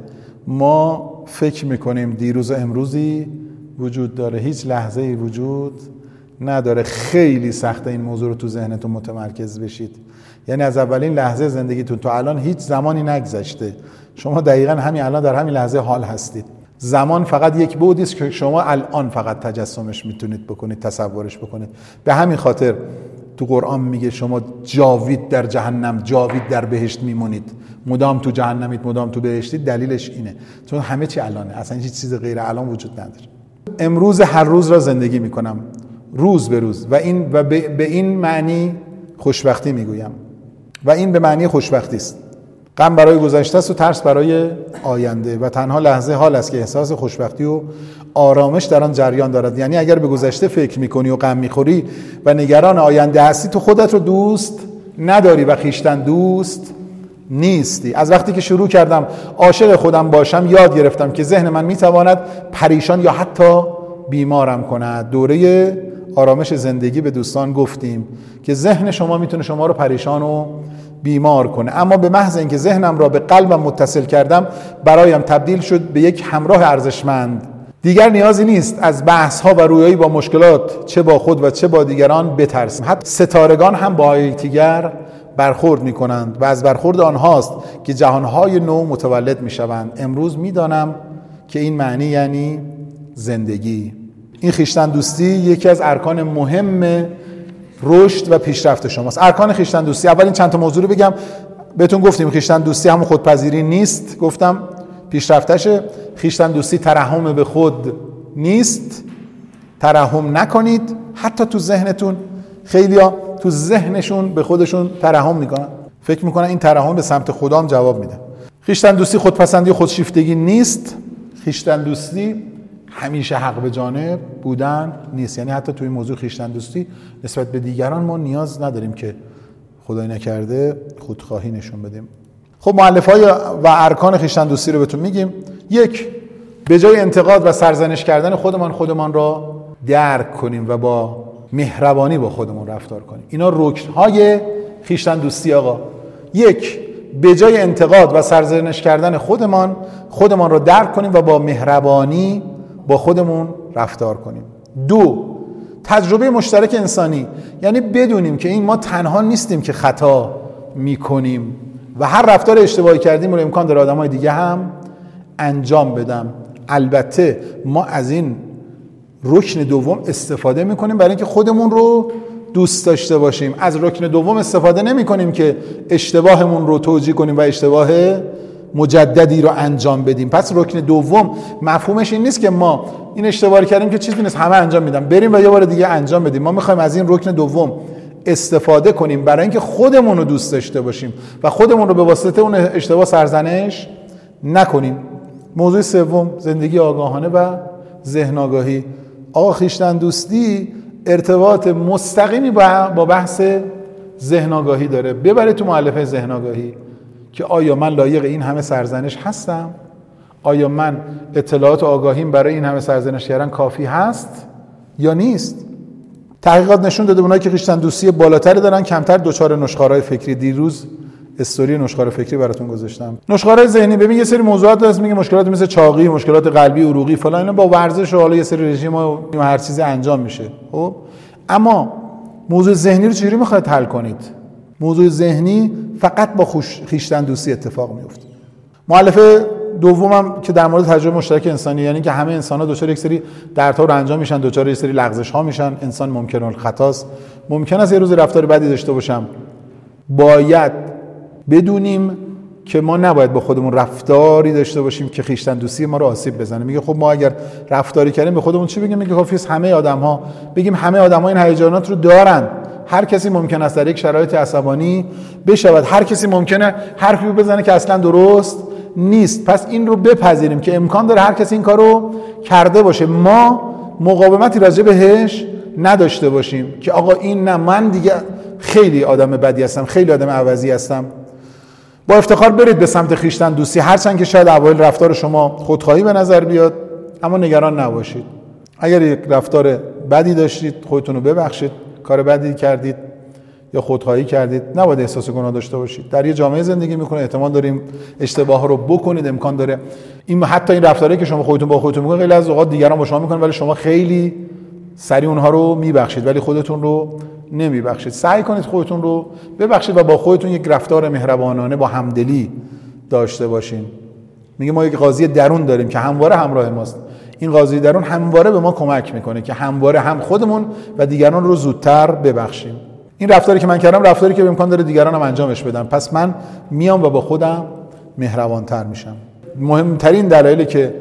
ما فکر میکنیم دیروز و امروزی وجود داره، هیچ لحظه‌ای وجود نداره. خیلی سخته این موضوع رو تو ذهنتون متمرکز بشید. یعنی از اولین لحظه زندگیتون تا الان هیچ زمانی نگذشته. شما دقیقاً همین الان در همین لحظه حال هستید. زمان فقط یک بعدی است که شما الان فقط تجسمش میتونید بکنید، تصورش بکنید. به همین خاطر تو قرآن میگه شما جاوید در جهنم، جاوید در بهشت میمونید. مدام تو جهنمید، مدام تو بهشتید. دلیلش اینه چون همه چی الانه، اصلا هیچ چیز غیر الان وجود نداره. امروز هر روز را زندگی میکنم، روز به روز، و به این معنی خوشبختی میگویم و این به معنی خوشبختی است. غم برای گذشته است و ترس برای آینده و تنها لحظه حال است که احساس خوشبختی و آرامش در آن جریان دارد. یعنی اگر به گذشته فکر میکنی و غم میخوری و نگران آینده هستی، تو خودت رو دوست نداری و خویشتن دوست نیستی. از وقتی که شروع کردم عاشق خودم باشم، یاد گرفتم که ذهن من میتواند پریشان یا حتی بیمارم کند. دوره آرامش زندگی به دوستان گفتیم که ذهن شما میتونه شما رو پریشان و بیمار کنه، اما به محض اینکه ذهنم را به قلبم متصل کردم، برایم تبدیل شد به یک همراه ارزشمند. دیگر نیازی نیست از بحث ها و رویایی با مشکلات، چه با خود و چه با دیگران، بترسیم. حتی ستارگان هم با یکدیگر برخورد میکنند و از برخورد آنهاست که جهانهای نو متولد میشوند. امروز میدانم که این معنی یعنی زندگی. این خویشتن دوستی یکی از ارکان مهم رشد و پیشرفت شماست. ارکان خویشتن دوستی، اول این چند تا موضوع رو بگم. بهتون گفتیم خویشتن دوستی همون خودپذیری نیست، گفتم پیشرفتشه. خویشتن دوستی ترحم به خود نیست. ترحم نکنید. حتی تو ذهنتون، خیلیا تو ذهنشون به خودشون ترحم میکنن، فکر میکنن این ترحم به سمت خدام جواب میده. خویشتن دوستی خودپسندی و خودشیفتگی نیست. خویشتن دوستی همیشه حق به جانب بودن نیست. یعنی حتی توی موضوع خویشتن دوستی نسبت به دیگران ما نیاز نداریم که خدای نکرده خودخواهی نشون بدیم. خب مؤلفه‌های و ارکان خویشتن دوستی رو بهتون میگیم. یک، به جای انتقاد و سرزنش کردن خودمان را درک کنیم و با مهربانی با خودمون رفتار کنیم. اینا رکن‌های خویشتن دوستی آقا. یک، به جای انتقاد و سرزنش کردن خودمان را درک کنیم و با مهربانی با خودمون رفتار کنیم. دو، تجربه مشترک انسانی، یعنی بدونیم که این ما تنها نیستیم که خطا میکنیم و هر رفتار اشتباهی کردیم رو امکان داره آدمای دیگه هم انجام بدن. البته ما از این رکن دوم استفاده میکنیم برای اینکه خودمون رو دوست داشته باشیم. از رکن دوم استفاده نمیکنیم که اشتباهمون رو توجیه کنیم و اشتباه مجددی رو انجام بدیم. پس رکن دوم مفهومش این نیست که ما این اشتباه کردیم که چیزی نیست همه انجام میدم، بریم و یه بار دیگه انجام بدیم. ما میخوایم از این رکن دوم استفاده کنیم برای اینکه خودمون رو دوست داشته باشیم و خودمون رو به واسطه اون اشتباه سرزنش نکنیم. موضوع سوم، زندگی آگاهانه و ذهن آگاهی. آقا خویشتن دوستی ارتباط مستقیمی با بحث ذهن آگاهی داره. ببره تو مؤلفه ذهن آگاهی که آیا من لایق این همه سرزنش هستم؟ آیا من اطلاعات و آگاهیم برای این همه سرزنش کردن کافی هست یا نیست؟ تحقیقات نشون داده اونایی که خویشتن دوستی بالاتری دارن کمتر دچار نشخوارهای فکری. دیروز استوری نشخوار فکری براتون گذاشتم. نشخوارهای ذهنی، ببین یه سری موضوعات هست، میگه مشکلات مثل چاقی، مشکلات قلبی، عروقی فلان، اینا با ورزش و حالا یه سری رژیم و هر چیزی انجام میشه. خب اما موضوع ذهنی رو چجوری میخواید حل کنید؟ موضوع ذهنی فقط با خویشتن دوستی اتفاق میفته. مؤلفه دومم که در مورد تجربه مشترک انسانی، یعنی که همه انسان‌ها دچار یک سری دردها رو انجام میشن، دچار یک سری لغزش‌ها میشن. انسان ممکن الخطاست، ممکن است یه روز رفتار بدی داشته باشم. باید بدونیم که ما نباید با خودمون رفتاری داشته باشیم که خویشتن دوستی ما رو آسیب بزنه. میگه خب ما اگر رفتاری کردیم به خودمون چی بگیم؟ میگه کافیه همه آدم‌ها بگیم همه آدم‌ها این هیجانات رو دارن. هر کسی ممکن است در یک شرایط عصبانی بشود، هر کسی ممکنه حرفی رو بزنه که اصلا درست نیست. پس این رو بپذیریم که امکان داره هر کسی این کارو کرده باشه، ما مقاومتی راجع بهش نداشته باشیم که آقا این نه، من دیگه خیلی آدم بدی هستم، خیلی آدم عوضی هستم. با افتخار برید به سمت خویشتن دوستی، هرچند که شاید اوایل رفتار شما خودخواهی به نظر بیاد، اما نگران نباشید. اگر یک رفتار بدی داشتید خودتون رو ببخشید، کار بدی کردید یا خودخواهی کردید، نباید احساس گناه داشته باشید. در یه جامعه زندگی میکنید، احتمال داریم اشتباه رو بکنید، امکان داره این حتی این رفتاری که شما خودتون با خودتون میکنید خیلی از اوقات دیگران با شما میکنن، ولی شما خیلی سریع اونها رو میبخشید ولی خودتون رو نمیبخشید. سعی کنید خودتون رو ببخشید و با خودتون یک رفتار مهربانانه با همدلی داشته باشین. میگه ما یک قاضی درون داریم که همواره همراه ماست. این قاضی درون همواره به ما کمک میکنه که همواره هم خودمون و دیگران رو زودتر ببخشیم. این رفتاری که من کردم رفتاری که امکان داره دیگران هم انجامش بدن، پس من میام و با خودم مهربانتر میشم. مهمترین دلایلی که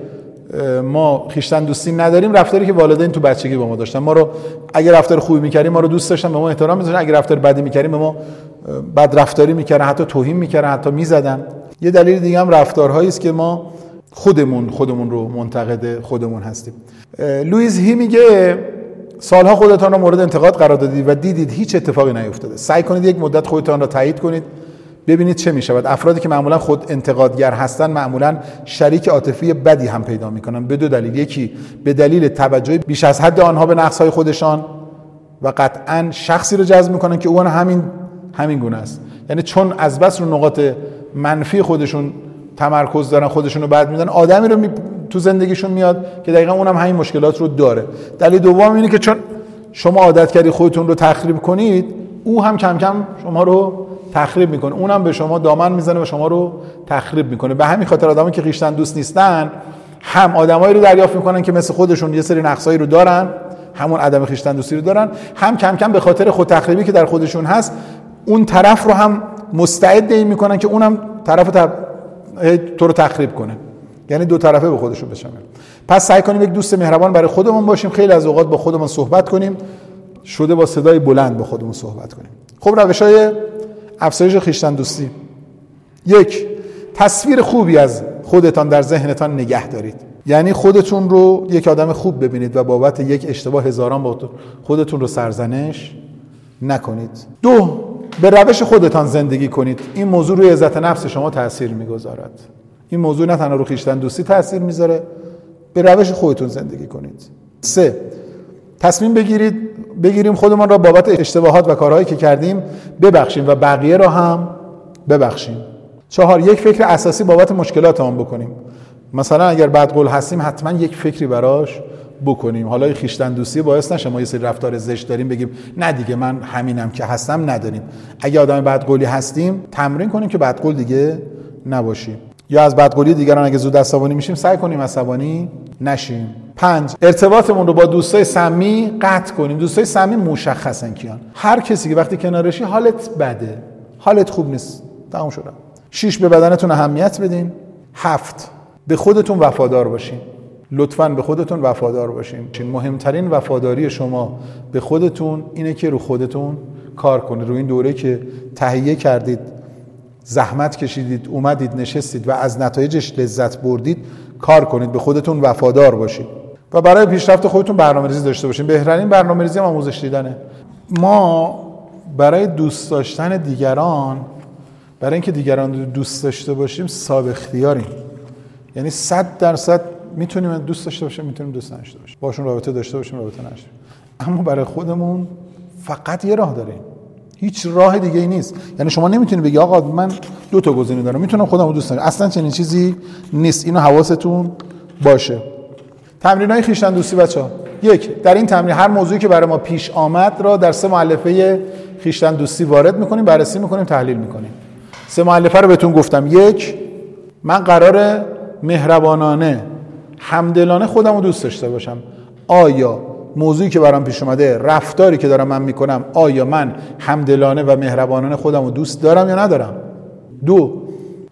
ما خویشتن دوستی نداریم رفتاری که والدین تو بچگی با ما داشتن. ما رو اگه رفتار خوبی میکردیم ما رو دوست داشتن، به ما احترام میذاشتن، اگه رفتار بدی میکردیم به ما بد رفتاری میکردن، حتی توهین میکردن، حتی میزدن. یه دلیل دیگه هم رفتارهایی است که ما خودمون رو منتقد خودمون هستیم. لوئیس هی میگه سالها خودتان رو مورد انتقاد قرار دادید و دیدید هیچ اتفاقی نیفتاده. سعی کنید یک مدت خودتان را تایید کنید، ببینید چه میشود. افرادی که معمولا خود انتقادگر هستن معمولا شریک عاطفی بدی هم پیدا میکنن به دو دلیل. یکی به دلیل توجه بیش از حد آنها به نقص‌های خودشان و قطعاً شخصی رو جذب میکنن که اون همین گونه است. یعنی چون از بس رو نقاط منفی خودشون تمرکز دارن، خودشون رو بد میدن، آدمی رو تو زندگیشون میاد که دقیقاً اونم همین مشکلات رو داره. دلیل دوم اینه که چون شما عادت کردید خودتون رو تخریب کنید، او هم کم کم شما رو تخریب میکنه، اونم به شما دامن میزنه و شما رو تخریب میکنه. به همین خاطر آدمایی که خویشتن دوست نیستن هم آدمایی رو دریافت میکنن که مثل خودشون یه سری نقصایی رو دارن، همون عدم خویشتن دوستی رو دارن، هم کم کم به خاطر خود تخریبی که در خودشون هست اون طرف رو هم مستعد این میکنن که اونم تو رو تخریب کنه. یعنی دو طرفه به خودشون بشامل. پس سعی کنیم یک دوست مهربان برای خودمون باشیم، خیلی از اوقات با خودمون صحبت کنیم، شده با صدای بلند با خودمون صحبت کنیم. خب روش‌های افزایش خویشتن دوستی: 1. تصویر خوبی از خودتان در ذهنتان نگه دارید. یعنی خودتون رو یک آدم خوب ببینید و بابت یک اشتباه هزاران با خودتون رو سرزنش نکنید. 2. به روش خودتان زندگی کنید. این موضوع روی عزت نفس شما تأثیر میگذارد. این موضوع نه تنها رو خویشتن دوستی تأثیر میذاره، به روش خودتون زندگی کنید. 3. تصمیم بگیریم خودمان را بابت اشتباهات و کارهایی که کردیم ببخشیم و بقیه را هم ببخشیم. 4. یک فکر اساسی بابت مشکلاتمون بکنیم. مثلا اگر بدقول هستیم حتما یک فکری براش بکنیم. حالا خویشتن دوستی باعث نشه ما یه سری رفتار زشت داریم بگیم نه دیگه من همینم که هستم نداریم. اگه آدم بدقولی هستیم تمرین کنیم که بدقول دیگه نباشیم، یا از بدقولی دیگران اگه زود عصبانی میشیم سعی کنیم عصبانی نشیم. 5. ارتباطمون رو با دوستای صمیمی قطع کنیم. دوستای صمیمی مشخصن کیان. هر کسی که وقتی کنارشی حالت بده، حالت خوب نیست، تموم شد. 6. به بدنتون اهمیت بدین. 7. به خودتون وفادار باشین. لطفاً به خودتون وفادار باشین. مهمترین وفاداری شما به خودتون اینه که رو خودتون کار کنید. رو این دوره که تهیه کردید، زحمت کشیدید، اومدید نشستید و از نتایجش لذت بردید، کار کنید، به خودتون وفادار باشید و برای پیشرفت خودتون برنامه‌ریزی داشته باشین. بهترین برنامه‌ریزی هم آموزش دیدنه. ما برای دوست داشتن دیگران، برای اینکه دیگران رو دوست داشته باشیم صاحب اختیاریم. یعنی 100% میتونیم دوست داشته باشیم، میتونیم دوست نداشته باشیم، باشون رابطه داشته باشیم، رابطه نداشته باشیم. اما برای خودمون فقط یه راه داریم، هیچ راه دیگه ای نیست. یعنی شما نمیتونید بگی آقا من 2 تا گزینه دارم، میتونم خودم رو دوست دارم. اصلا چنین چیزی نیست. اینو حواستون باشه. تمرینای خویشتن دوستی بچه‌ها: 1. در این تمرین هر موضوعی که برای ما پیش آمد را در 3 مؤلفه خویشتن دوستی وارد میکنیم، بررسی میکنیم، تحلیل میکنیم. 3 مؤلفه رو بهتون گفتم. 1. من قراره مهربانانه، همدلانه خودم رو دوست داشته باشم. آیا موضوعی که برام پیش اومده، رفتاری که دارم من میکنم، آیا من همدلانه و مهربانانه خودم رو دوست دارم یا ندارم؟ 2.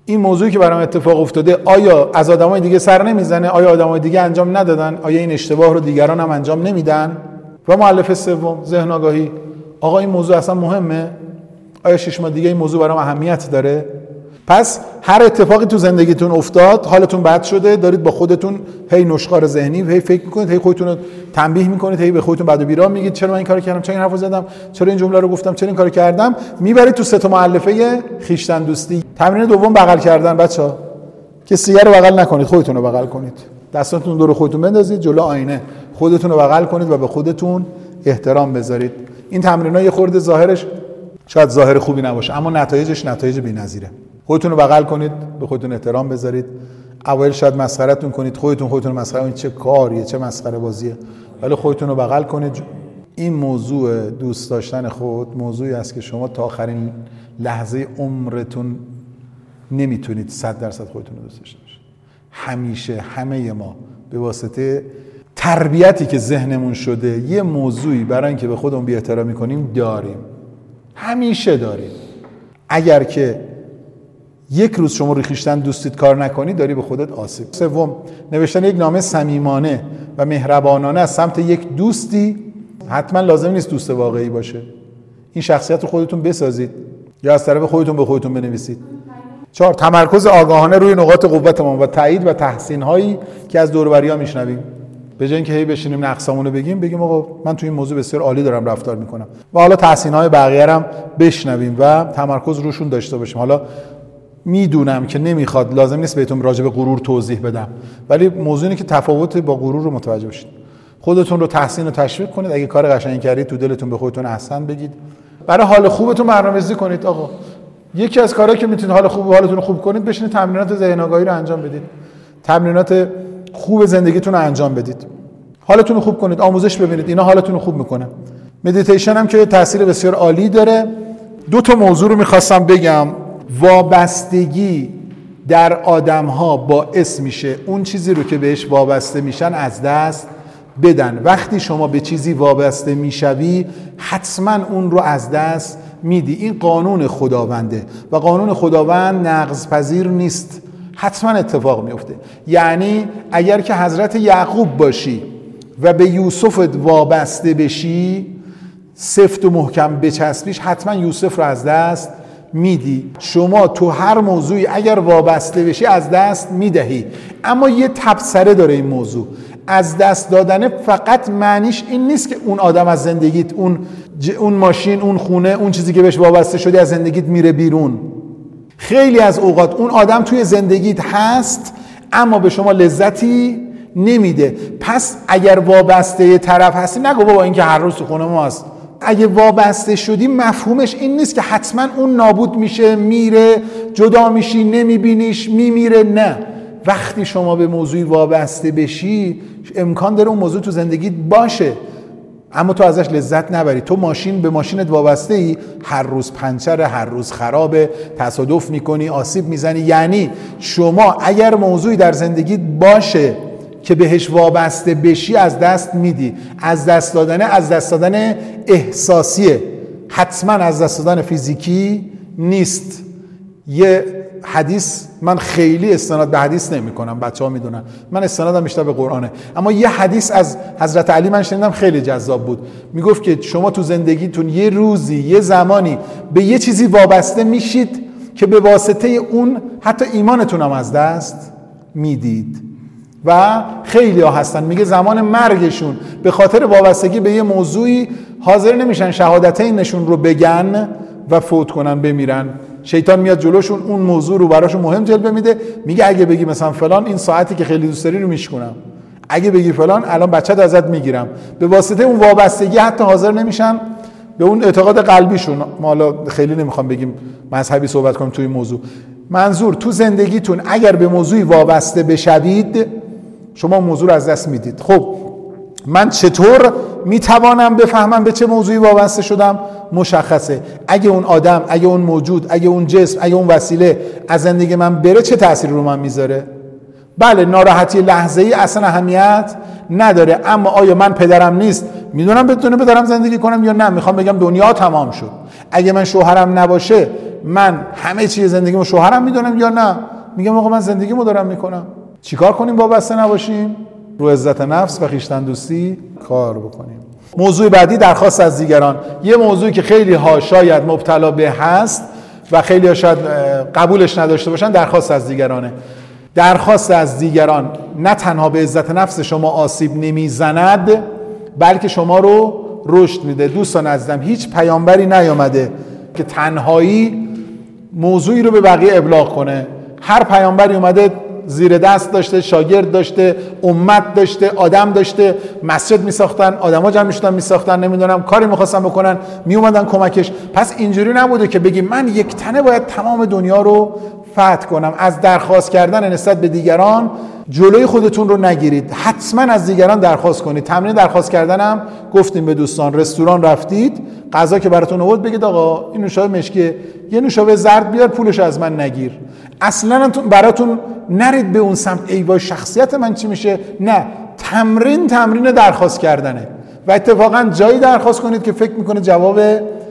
این موضوعی که برام اتفاق افتاده آیا از آدمای دیگه سر نمیزنه؟ آیا آدمای دیگه انجام ندادن؟ آیا این اشتباه رو دیگران هم انجام نمیدن؟ و مؤلفه سوم، ذهن آگاهی. آقا این موضوع اصلا مهمه؟ آیا 6 ماه دیگه این موضوع برام اهمیت داره؟ پس هر اتفاقی تو زندگیتون افتاد، حالتون بد شده، دارید با خودتون هی نشخوار ذهنی، هی فکر میکنید، هی خودتون رو تنبیه میکنید، هی به خودتون بد و بیراه میگید چرا من این کارو کردم، چرا این حرفو زدم، چرا این جمله رو گفتم، چرا این کارو کردم. میبرید تو 3 مؤلفه خویشتن دوستی. تمرین دوم بغل کردن. بچه‌ها کسی رو بغل نکنید، خودتون رو بغل کنید. دستاتون دور خودتون بندازید جلو آینه، خودتون رو بغل کنید و به خودتون احترام بذارید. این تمرین‌ها یه خورده ظاهرش شاید ظاهر خوبی نباشه، اما نتایجش نتایج بی‌نظیره. خودتون رو بغل کنید، به خودتون احترام بذارید. اوایل شاید مسخره‌تون کنید، خودتون مسخره کنید، چه کاریه، چه مسخره بازیه، ولی خودتون رو بغل کنید. این موضوع دوست داشتن خود موضوعی است که شما تا آخرین لحظه عمرتون نمیتونید 100% خودتون رو دوست داشته باشید. همیشه همه ما به واسطه تربیتی که ذهنمون شده یه موضوعی برای اینکه به خودمون بی‌احترامی کنیم داریم، همیشه داریم. اگر که یک روز شما رو خویشتن دوستیت کار نکنی، داری به خودت آسیب. سوم، نوشتن یک نامه صمیمانه و مهربانانه از سمت یک دوستی. حتما لازم نیست دوست واقعی باشه. این شخصیت رو خودتون بسازید یا از طرف خودتون به خودتون بنویسید. 4، تمرکز آگاهانه روی نقاط قوتمون و تایید و تحسین هایی که از دور و بریا میشنویم. به جای اینکه هی بشینیم نقصامون رو بگیم آقا من توی این موضوع بسیار عالی دارم رفتار میکنم و حالا تحسین های بقیه هم بشنویم و تمرکز روشون داشته باشیم. حالا میدونم که نمیخواد، لازم نیست بهتون راجع به غرور توضیح بدم، ولی موضوع اینه که تفاوت با غرور رو متوجه بشید. خودتون رو تحسین و تشویق کنید. اگه کار قشنگی کردید تو دلتون به خودتون احسن بگید. برای حال خوبتون برنامه‌ریزی کنید. آقا یکی از کارهایی که میتونید حالتون رو خوب کنید، بشینید تمرینات ذهن آگاهی رو انجام بدید. تمرینات خوب زندگیتون رو انجام بدید. حالتون رو خوب کنید، آموزش ببینید، اینا حالتون رو خوب میکنه. مدیتیشن هم که تاثیر بسیار عالی داره. 2 موضوع رو میخواستم بگم. وابستگی در آدم‌ها باعث میشه اون چیزی رو که بهش وابسته میشن از دست بدن. وقتی شما به چیزی وابسته میشوی، حتما اون رو از دست میدی. این قانون خداونده و قانون خداوند نقض پذیر نیست، حتما اتفاق میفته. یعنی اگر که حضرت یعقوب باشی و به یوسفت وابسته بشی، سفت و محکم بچسبیش، حتما یوسف رو از دست میدی. شما تو هر موضوعی اگر وابسته بشی از دست میدهی. اما یه تبصره داره این موضوع. از دست دادن فقط معنیش این نیست که اون آدم از زندگیت، اون ماشین، اون خونه، اون چیزی که بهش وابسته شدی از زندگیت میره بیرون. خیلی از اوقات اون آدم توی زندگیت هست اما به شما لذتی نمیده. پس اگر وابسته یه طرف هستی، نگو بابا این که هر روز تو خونه ما هست. اگه وابسته شدی مفهومش این نیست که حتما اون نابود میشه، میره، جدا میشی، نمیبینیش، میمیره. نه، وقتی شما به موضوعی وابسته بشی امکان داره اون موضوع تو زندگیت باشه اما تو ازش لذت نبری. تو به ماشینت وابسته ای، هر روز پنچره، هر روز خرابه، تصادف میکنی، آسیب میزنی. یعنی شما اگر موضوعی در زندگیت باشه که بهش وابسته بشی از دست میدی. از دست دادن احساسیه، حتما از دست دادن فیزیکی نیست. یه حدیث، من خیلی استناد به حدیث نمی کنم، بچه ها میدونن من استنادم بیشتر به قرآنه، اما یه حدیث از حضرت علی من شنیدم خیلی جذاب بود. میگفت که شما تو زندگیتون یه روزی، یه زمانی به یه چیزی وابسته میشید که به واسطه اون حتی ایمانتون هم از دست میدید. و خیلی ها هستن میگه زمان مرگشون به خاطر وابستگی به یه موضوعی حاضر نمیشن شهادتینشون رو بگن و فوت کنن، بمیرن. شیطان میاد جلوشون، اون موضوع رو براشون مهم جلوه میده، میگه اگه بگی مثلا فلان، این ساعتی که خیلی دوست داری رو میشکنم، اگه بگی فلان الان بچت ازت میگیرم. به واسطه اون وابستگی حتی حاضر نمیشن به اون اعتقاد قلبیشون. ما حالا خیلی نمیخوام بگیم مذهبی صحبت کنیم توی موضوع. منظور تو زندگیتون اگر به موضوعی وابسته بشوید، شما موضوع رو از دست میدید. خب من چطور میتوانم بفهمم به چه موضوعی وابسته شدم؟ مشخصه. اگه اون آدم، اگه اون موجود، اگه اون جسم، اگه اون وسیله از زندگی من بره، چه تأثیری رو من میذاره؟ بله، ناراحتی لحظه‌ای اصلا اهمیت نداره، اما آیا من پدرم نیست میدونم بدون پدرم زندگی کنم یا نه؟ میخوام بگم دنیا تمام شد. اگه من شوهرم نباشه من همه چیز زندگیمو شوهرم میدونم یا نه، میگم آقا من زندگیمو دارم میکنم. چیکار کنیم وابسته نباشیم؟ رو عزت نفس و خویشتن دوستی کار بکنیم. موضوع بعدی درخواست از دیگران. یه موضوعی که خیلی ها شاید مبتلا به هست و خیلی ها شاید قبولش نداشته باشن، درخواست از دیگرانه. درخواست از دیگران نه تنها به عزت نفس شما آسیب نمیزند، بلکه شما رو رشد میده. دوستان عزیزم، هیچ پیامبری نیامده که تنهایی موضوعی رو به بقیه ابلاغ کنه. هر پیامبری اومده زیر دست داشته، شاگرد داشته، امت داشته، آدم داشته، مسجد میساختن، آدما جمع میشدن میساختن، نمیدونم کاری میخواستن بکنن میومدن کمکش. پس اینجوری نبوده که بگیم من یک تنه باید تمام دنیا رو فتح کنم. از درخواست کردن نسبت به دیگران جلوی خودتون رو نگیرید، حتما از دیگران درخواست کنید. تمرین درخواست کردنم گفتیم به دوستان، رستوران رفتید غذا که براتون آورد بگید آقا این نوشابه مشکیه، یه نوشابه زرد بیار، پولش از من نگیر. اصلا براتون نرید به اون سمت ای وای شخصیت من چی میشه. نه، تمرین درخواست کردنه و اتفاقا جایی درخواست کنید که فکر میکنه جواب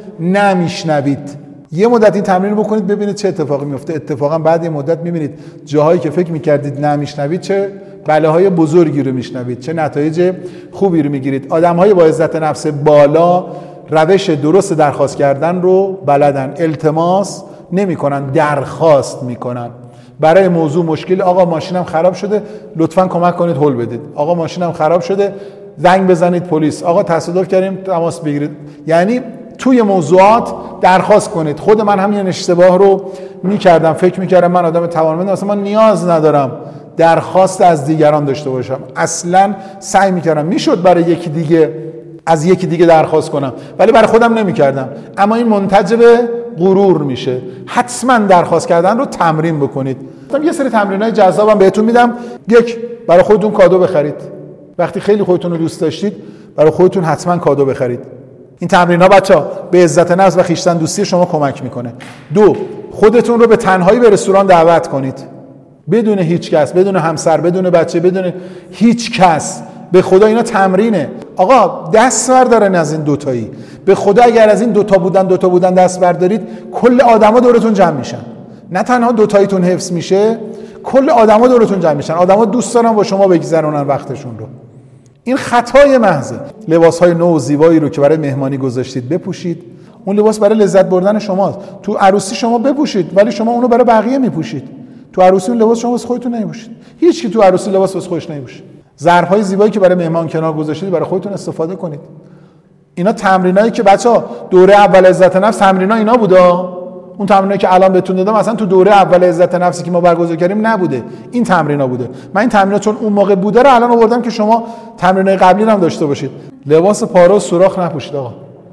نمیشنوید. یه مدت این تمرین رو بکنید ببینید چه اتفاقی میفته. اتفاقا بعد یه مدت میبینید جاهایی که فکر میکردید نمیشنوید چه بلاهای بزرگی رو میشنوید، چه نتایج خوبی رو میگیرید. آدمهای با عزت نفس بالا روش درست درخواست کردن رو بلدن. التماس نمیکنن، درخواست میکنن. برای موضوع مشکل، آقا ماشینم خراب شده لطفاً کمک کنید هول بدید. آقا ماشینم خراب شده زنگ بزنید پلیس. آقا تصادف کردیم تماس بگیرید. یعنی توی موضوعات درخواست کنید. خود من همین اشتباه رو میکردم، فکر میکردم من آدم توانمندم، اصلا من نیاز ندارم درخواست از دیگران داشته باشم. اصلا سعی میکردم میشد برای یکی دیگه از یکی دیگه درخواست کنم، ولی برای خودم نمیکردم. اما این منتج به غرور میشه. حتما درخواست کردن رو تمرین بکنید. یه سری تمرینای جذابم بهتون میدم. یک، برای خودتون کادو بخرید. وقتی خیلی خودتون رو دوست داشتید برای خودتون حتما کادو بخرید. این تمرین‌ها بچه‌ها به عزت نفس و خویشتن دوستی شما کمک میکنه. دو، خودتون رو به تنهایی به رستوران دعوت کنید. بدون هیچ کس، بدون همسر، بدون بچه، بدون هیچ کس. به خدا اینا تمرینه. آقا دست بردارن از این دوتایی. به خدا اگر از این دوتا بودن دست بردارید کل آدما دورتون جمع میشن. نه تنها دوتاییتون حفظ میشه، کل آدما دورتون جمع میشن. آدما دوست دارن با شما بگذرونن وقتشون رو. این خطای محضه. لباس‌های نو و زیبایی رو که برای مهمانی گذاشتید بپوشید. اون لباس برای لذت بردن شماست. تو عروسی شما بپوشید ولی شما اونو برای بقیه میپوشید. تو عروسی اون لباس شما واسه خودتون نمیپوشید. هیچ کی تو عروسی لباس واسه خودش نمیپوشه. ظرف‌های زیبایی که برای مهمان کنار گذاشتید برای خودتون استفاده کنید. اینا تمرینایی که بچه‌ها دوره اول عزت نفس تمرینا اینا بودا. اون تمرینایی که الان بهتون دادم اصلا تو دوره اول عزت نفسی که ما برگزار کردیم نبوده. این تمرینا بوده. من این تمرینا چون اون موقع بوده رو الان آوردم که شما تمرینای قبلی هم داشته باشید. لباس پاره سوراخ نپوشید آقا.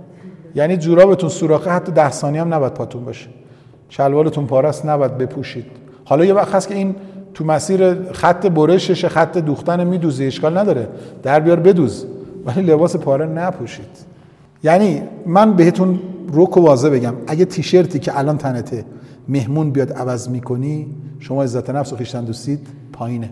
یعنی جورابتون سوراخه حتی 10 ثانیه هم نباید پاتون باشه. شلوارتون پاره است نباید بپوشید. حالا یه وقت هست که این تو مسیر خط برشش خط دوختن میدوزی اشکال نداره. در بیار بدوز. ولی لباس پاره نپوشید. یعنی من بهتون روک و واضح بگم اگه تیشرتی که الان تنته مهمون بیاد عوض میکنی شما عزت نفس و خویشتن دوستید پایینه.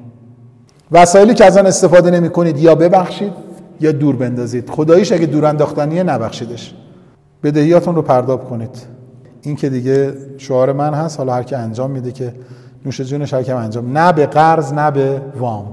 وسایلی که از آن استفاده نمیکنید یا ببخشید یا دور بندازید. خداییش اگه دور انداختنیه نبخشیدش. بدهیاتون رو پرداخت کنید. این که دیگه شعار من هست، حالا هر کی انجام میده که نوش جونش، هر کی انجام، نه به قرض نه به وام.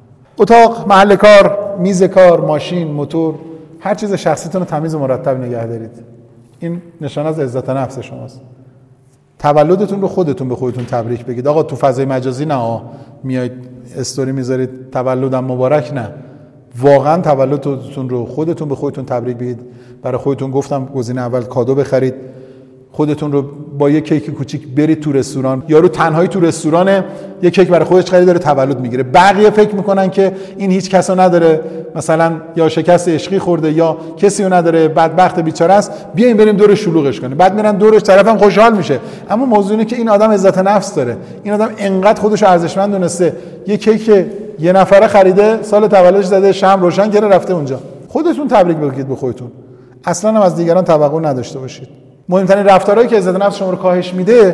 اتاق، محل کار، میز کار، ماشین، موتور، هر چیز شخصیتون رو تمیز و مرتب نگه دارید. این نشانه از عزت نفس شماست. تولدتون رو خودتون به خودتون تبریک بگید. آقا تو فضای مجازی نه میایید استوری میذارید تولدم مبارک، نه، واقعا تولدتون رو خودتون به خودتون تبریک بگید. برای خودتون گفتم گزینه اول کادو بخرید. خودتون رو با یه کیک کوچیک برید تو رستوران. یارو تنهایی تو رستورانه یه کیک برای خودش خرید داره تولد میگیره. بقیه فکر میکنن که این هیچ کسو نداره، مثلا یا شکست عشقی خورده یا کسی رو نداره، بدبخت بیچاره است، بیاین بریم دور شلوغش کنیم. بعد میرن دورش، طرفم خوشحال میشه. اما موضوع اینه که این آدم عزت نفس داره. این آدم انقدر خودش ارزشمند دونسته یه کیک یه نفره خریده، سال تولدش زده، شمع روشن کرده، رفته اونجا. خودتون تبریک بگید به خودتون. اصلا هم از دیگران توقع نداشته باشید. مهمترین رفتارهایی که عزت نفس شما رو کاهش میده،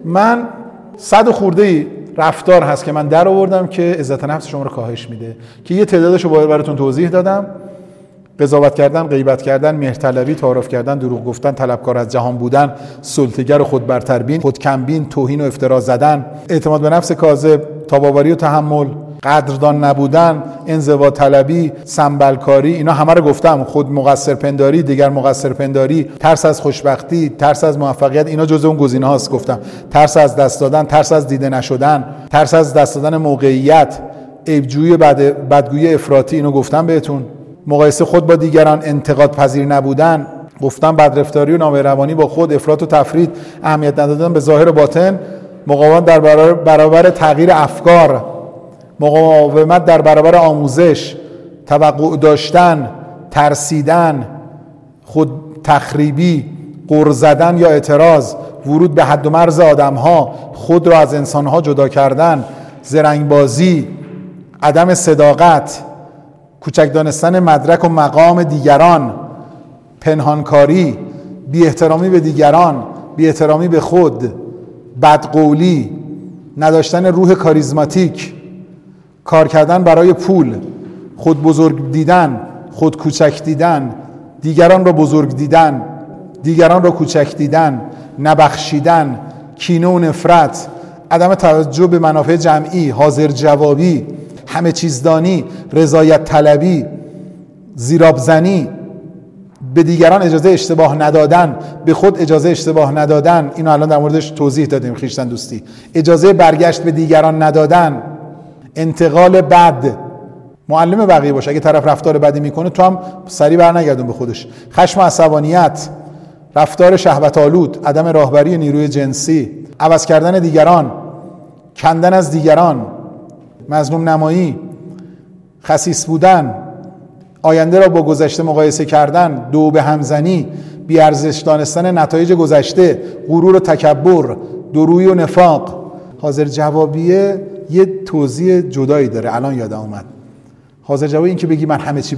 من 100 خورده رفتار هست که من در آوردم که عزت نفس شما رو کاهش میده، که یه تعدادش رو براتون توضیح دادم. قضاوت کردن، غیبت کردن، مهرطلبی، تعارف کردن، دروغ گفتن، طلبکار از جهان بودن، سلطه‌گر و خودبرتربین، خودکمبین، توهین و افترا زدن، اعتماد به نفس کاذب، تاب‌آوری و تحمل، قدردان نبودن، انزوا طلبی، سنبلکاری، اینا همه رو گفتم. خود مقصر پنداری، دیگر مقصر پنداری، ترس از خوشبختی، ترس از موفقیت، اینا جزء اون گزینه هاست. گفتم ترس از دست دادن، ترس از دیده نشدن، ترس از دست دادن موقعیت، عیبجویی، بدگویی افراطی، اینو گفتم بهتون. مقایسه خود با دیگران، انتقاد پذیر نبودن، گفتم بدرفتاری و نامهربانی با خود، افراط و تفرید، اهمیت ندادن به ظاهر و باطن، مقاومت در برابر تغییر افکار، مقاومت در برابر آموزش، توقع داشتن، ترسیدن، خود تخریبی، غر زدن یا اعتراض، ورود به حد و مرز آدم‌ها، خود را از انسان‌ها جدا کردن، زرنگبازی، عدم صداقت، کوچک دانستن مدرک و مقام دیگران، پنهانکاری، بی احترامی به دیگران، بی احترامی به خود، بدقولی، نداشتن روح کاریزماتیک، کار کردن برای پول، خود بزرگ دیدن، خود کوچک دیدن، دیگران را بزرگ دیدن، دیگران را کوچک دیدن، نبخشیدن، کینه و نفرت، عدم توجه به منافع جمعی، حاضر جوابی، همه چیزدانی، رضایت طلبی، زیرابزنی، به دیگران اجازه اشتباه ندادن، به خود اجازه اشتباه ندادن، اینو الان در موردش توضیح دادیم. خویشتن دوستی، اجازه برگشت به دیگران ندادن، انتقال بد، معلم بقیه باش. اگه طرف رفتار بدی میکنه تو هم سریع برنگردون به خودش. خشم و عصبانیت، رفتار شهوت‌آلود، عدم راهبری نیروی جنسی، عوض کردن دیگران، کندن از دیگران، مظلوم نمایی، خسیس بودن، آینده را با گذشته مقایسه کردن، دو به همزنی، بی‌ارزش دانستن نتایج گذشته، غرور و تکبر، دورویی و نفاق. حاضر جوابیه یه توضیح جدایی داره، الان یادم اومد. حاضر جوابی این که بگی من همه چی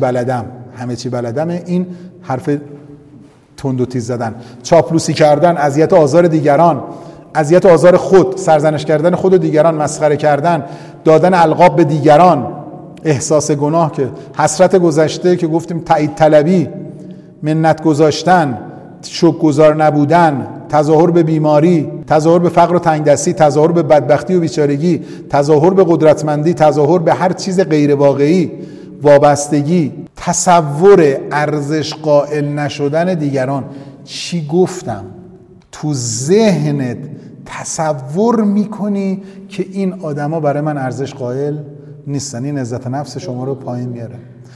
بلدمه، این حرف تند و تیز زدن. چاپلوسی کردن، اذیت و آزار دیگران، اذیت و آزار خود، سرزنش کردن خود و دیگران، مسخره کردن، دادن القاب به دیگران، احساس گناه که حسرت گذشته که گفتیم، تایید طلبی، منت گذاشتن، شکرگزار نبودن، تظاهر به بیماری، تظاهر به فقر و تنگدستی، تظاهر به بدبختی و بیچارگی، تظاهر به قدرتمندی، تظاهر به هر چیز غیر واقعی، وابستگی، تصور ارزش قائل نشدن دیگران. چی گفتم؟ تو ذهنت تصور میکنی که این آدما برای من ارزش قائل نیستن. این عزت نفس شما رو پایین میاره.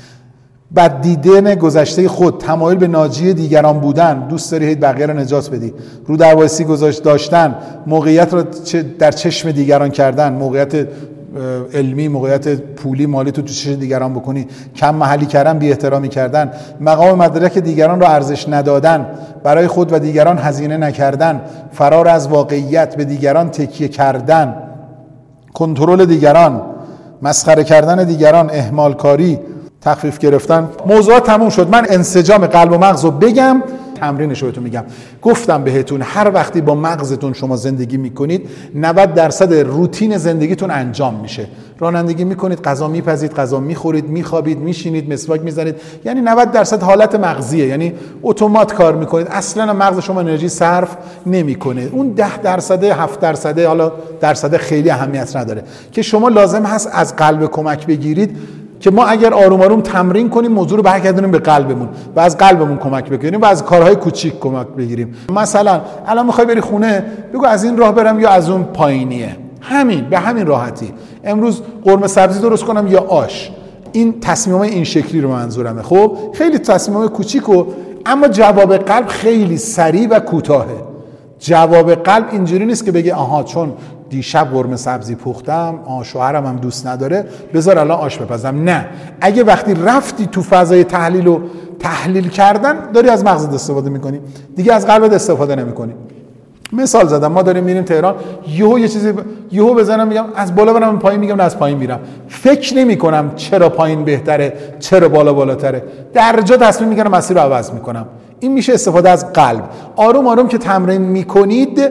بد دیدن گذشته خود، تمایل به ناجی دیگران بودن، دوست داری هیچ بقیه رو نجات بدی، رو در وایسی داشتن، موقعیت رو در چشم دیگران کردن، موقعیت علمی، موقعیت پولی، مالی تو چشم دیگران بکنی، کم محلی کردن، بی احترامی کردن، مقام مدرک دیگران رو ارزش ندادن، برای خود و دیگران هزینه نکردن، فرار از واقعیت، به دیگران تکیه کردن، کنترل دیگران، مسخره کردن دیگران، اهمال کاری، تخفیف گرفتن. موضوعات تموم شد. من انسجام قلب و مغز رو بگم، تمرینش رو بهتون میگم. گفتم بهتون هر وقتی با مغزتون شما زندگی میکنید 90% روتین زندگیتون انجام میشه. رانندگی میکنید، غذا میپزید، غذا میخورید، میخوابید، میشینید، مسواک میزنید، یعنی 90% حالت مغزیه، یعنی اتومات کار میکنید، اصلا مغز شما انرژی صرف نمیکنه. اون 10%، 7%، حالا درصد خیلی اهمیت نداره که شما لازم هست از قلب کمک بگیرید که ما اگر آروم آروم تمرین کنیم موضوع رو برگردونیم به قلبمون و از قلبمون کمک بگیریم و از کارهای کوچیک کمک بگیریم. مثلا الان میخوای بری خونه، بگو از این راه برم یا از اون پایینیه، همین به همین راحتی. امروز قرمه سبزی درست کنم یا آش. این تصمیمای این شکلی رو منظورمه. خب خیلی تصمیمای کوچیکو، اما جواب قلب خیلی سریع و کوتاهه. جواب قلب اینجوری نیست که بگه آها چون دیشب قرمه سبزی پختم، شوهرم هم دوست نداره، بذار الان آش بپزم. نه، اگه وقتی رفتی تو فضای تحلیل و تحلیل کردن داری از مغزت استفاده میکنی، دیگه از قلبت استفاده نمیکنی. مثال زدم، ما داریم میریم تهران، یه چیزی بزنم میگم از بالا برم پایین، میگم نه از پایین میرم. فکر نمیکنم چرا پایین بهتره، چرا بالا بالاتره، در جا تصمیم میگیرم مسیر رو عوض میکنم. این میشه استفاده از قلب. آروم آروم که تمرین میکنید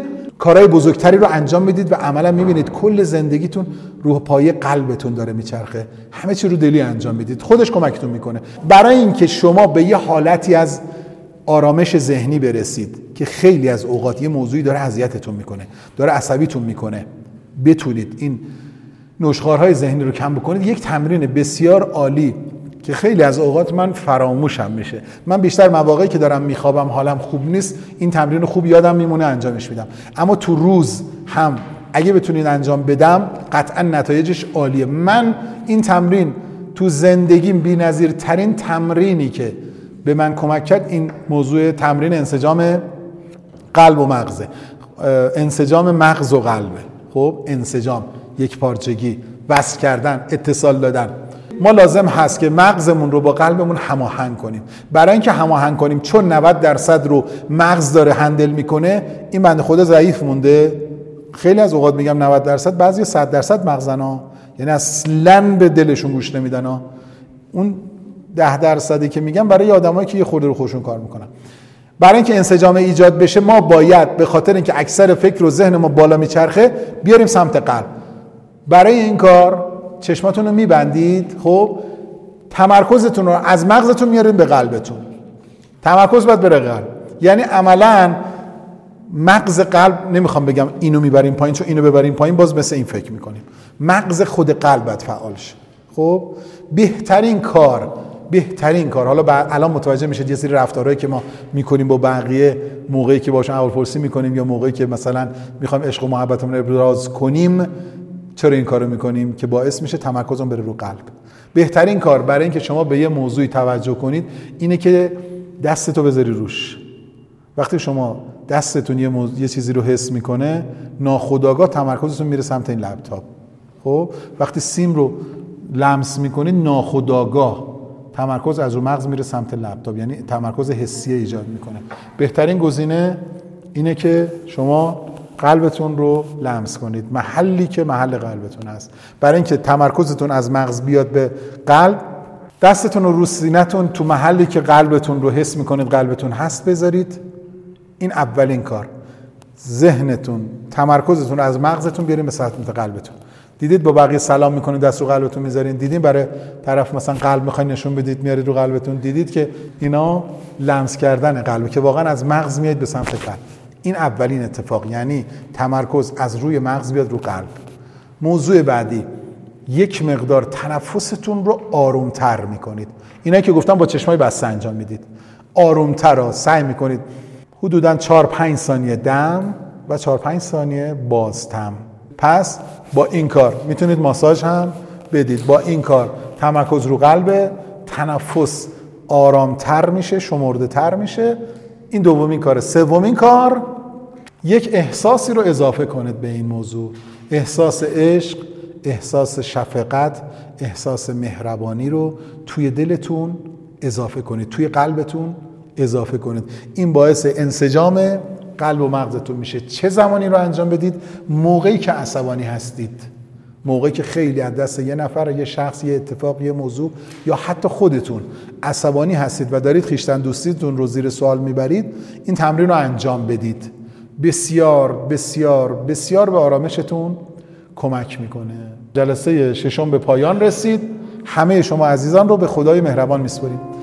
کارهای بزرگتری رو انجام میدید و عملا میبینید کل زندگیتون رو پایه قلبتون داره میچرخه. همه چی رو دلی انجام میدید، خودش کمکتون میکنه برای اینکه شما به یه حالتی از آرامش ذهنی برسید که خیلی از اوقات یه موضوعی داره اذیتتون میکنه، داره عصبیتون میکنه. بتونید این نشخوارهای ذهنی رو کم بکنید. یک تمرین بسیار عالی که خیلی از اوقات من فراموشم میشه. من بیشتر مواقعی که دارم میخوابم حالم خوب نیست، این تمرین رو خوب یادم میمونه انجامش میدم. اما تو روز هم اگه بتونید انجام بدم قطعا نتایجش عالیه. من این تمرین تو زندگیم بی‌نظیرترین تمرینی که به من کمک کرد این موضوع تمرین انسجام قلب و مغزه. انسجام مغز و قلبه. خب انسجام، یک پارچگی، وصل کردن، اتصال دادن. ما لازم هست که مغزمون رو با قلبمون هماهنگ کنیم. برای اینکه هماهنگ کنیم، چون 90% رو مغز داره هندل میکنه، این بنده خدا ضعیف مونده. خیلی از اوقات میگم 90%، بعضی 100% مغزن ها، یعنی اصلاً به دلشون گوش نمیدن ها. اون 10% که میگم برای آدمایی که یه خورده رو خودشون کار میکنن. برای اینکه انسجام ایجاد بشه، ما باید به خاطر اینکه اکثر فکر و ذهن ما بالا میچرخه بیاریم سمت قلب. برای این کار چشماتون رو میبندید. خب تمرکزتون رو از مغزتون میارین به قلبتون. تمرکز باید بره قلب. یعنی عملاً مغز قلب، نمیخوام بگم اینو میبریم پایین چون اینو ببریم پایین باز مثل این فکر میکنیم. مغز خود قلب باید فعال شه. خب بهترین کار حالا الان متوجه میشه یه سری رفتارهایی که ما میکنیم با بقیه موقعی که باشون احوالپرسی میکنیم یا موقعی که مثلا میخوایم عشق و محبتمون رو ابراز کنیم، چرا این کارو میکنیم؟ که باعث میشه تمرکزمون بره رو قلب. بهترین کار برای اینکه شما به یه موضوعی توجه کنید اینه که دستتو بذاری روش. وقتی شما دستتون یه چیزی رو حس میکنه، ناخودآگاه تمرکزتون میره سمت این لپتاپ. خب وقتی سیم رو لمس میکنید، ناخودآگاه تمرکز از رو مغز میره سمت لپتاپ، یعنی تمرکز حسی ایجاد میکنه. بهترین گزینه اینه که شما قلبتون رو لمس کنید، محلی که محل قلبتون هست. برای اینکه تمرکزتون از مغز بیاد به قلب، دستتون رو سینه‌تون تو محلی که قلبتون رو حس میکنید قلبتون هست بذارید. این اولین کار. ذهنتون، تمرکزتون از مغزتون بیارین به سمت قلبتون. دیدید با بقیه سلام میکنید دست رو قلبتون میذارین، دیدین برای طرف مثلا قلب میخواین نشون بدید میارید رو قلبتون، دیدید که اینا لمس کردن قلبه که واقعا از مغز میاد به سمت قلب. این اولین اتفاق، یعنی تمرکز از روی مغز بیاد رو قلب. موضوع بعدی، یک مقدار تنفستون رو آرومتر میکنید. اینایی که گفتم با چشمای بسته انجام میدید. آرومتر رو سعی میکنید حدوداً 4-5 ثانیه دم و 4-5 ثانیه بازتم. پس با این کار میتونید ماساژ هم بدید. با این کار تمرکز رو قلب، تنفس آرامتر میشه، شمرده تر میشه. این دومین کاره. سومین کار، یک احساسی رو اضافه کنید به این موضوع. احساس عشق، احساس شفقت، احساس مهربانی رو توی دلتون اضافه کنید، توی قلبتون اضافه کنید. این باعث انسجام قلب و مغزتون میشه. چه زمانی رو انجام بدید؟ موقعی که عصبانی هستید، موقعی که خیلی از دست یه نفر، یه شخص، یه اتفاق، یه موضوع یا حتی خودتون عصبانی هستید و دارید خویشتن دوستیتون رو زیر سوال میبرید، این تمرین رو انجام بدید. بسیار بسیار بسیار به آرامشتون کمک میکنه. جلسه ششم به پایان رسید. همه شما عزیزان رو به خدای مهربان میسپاریم.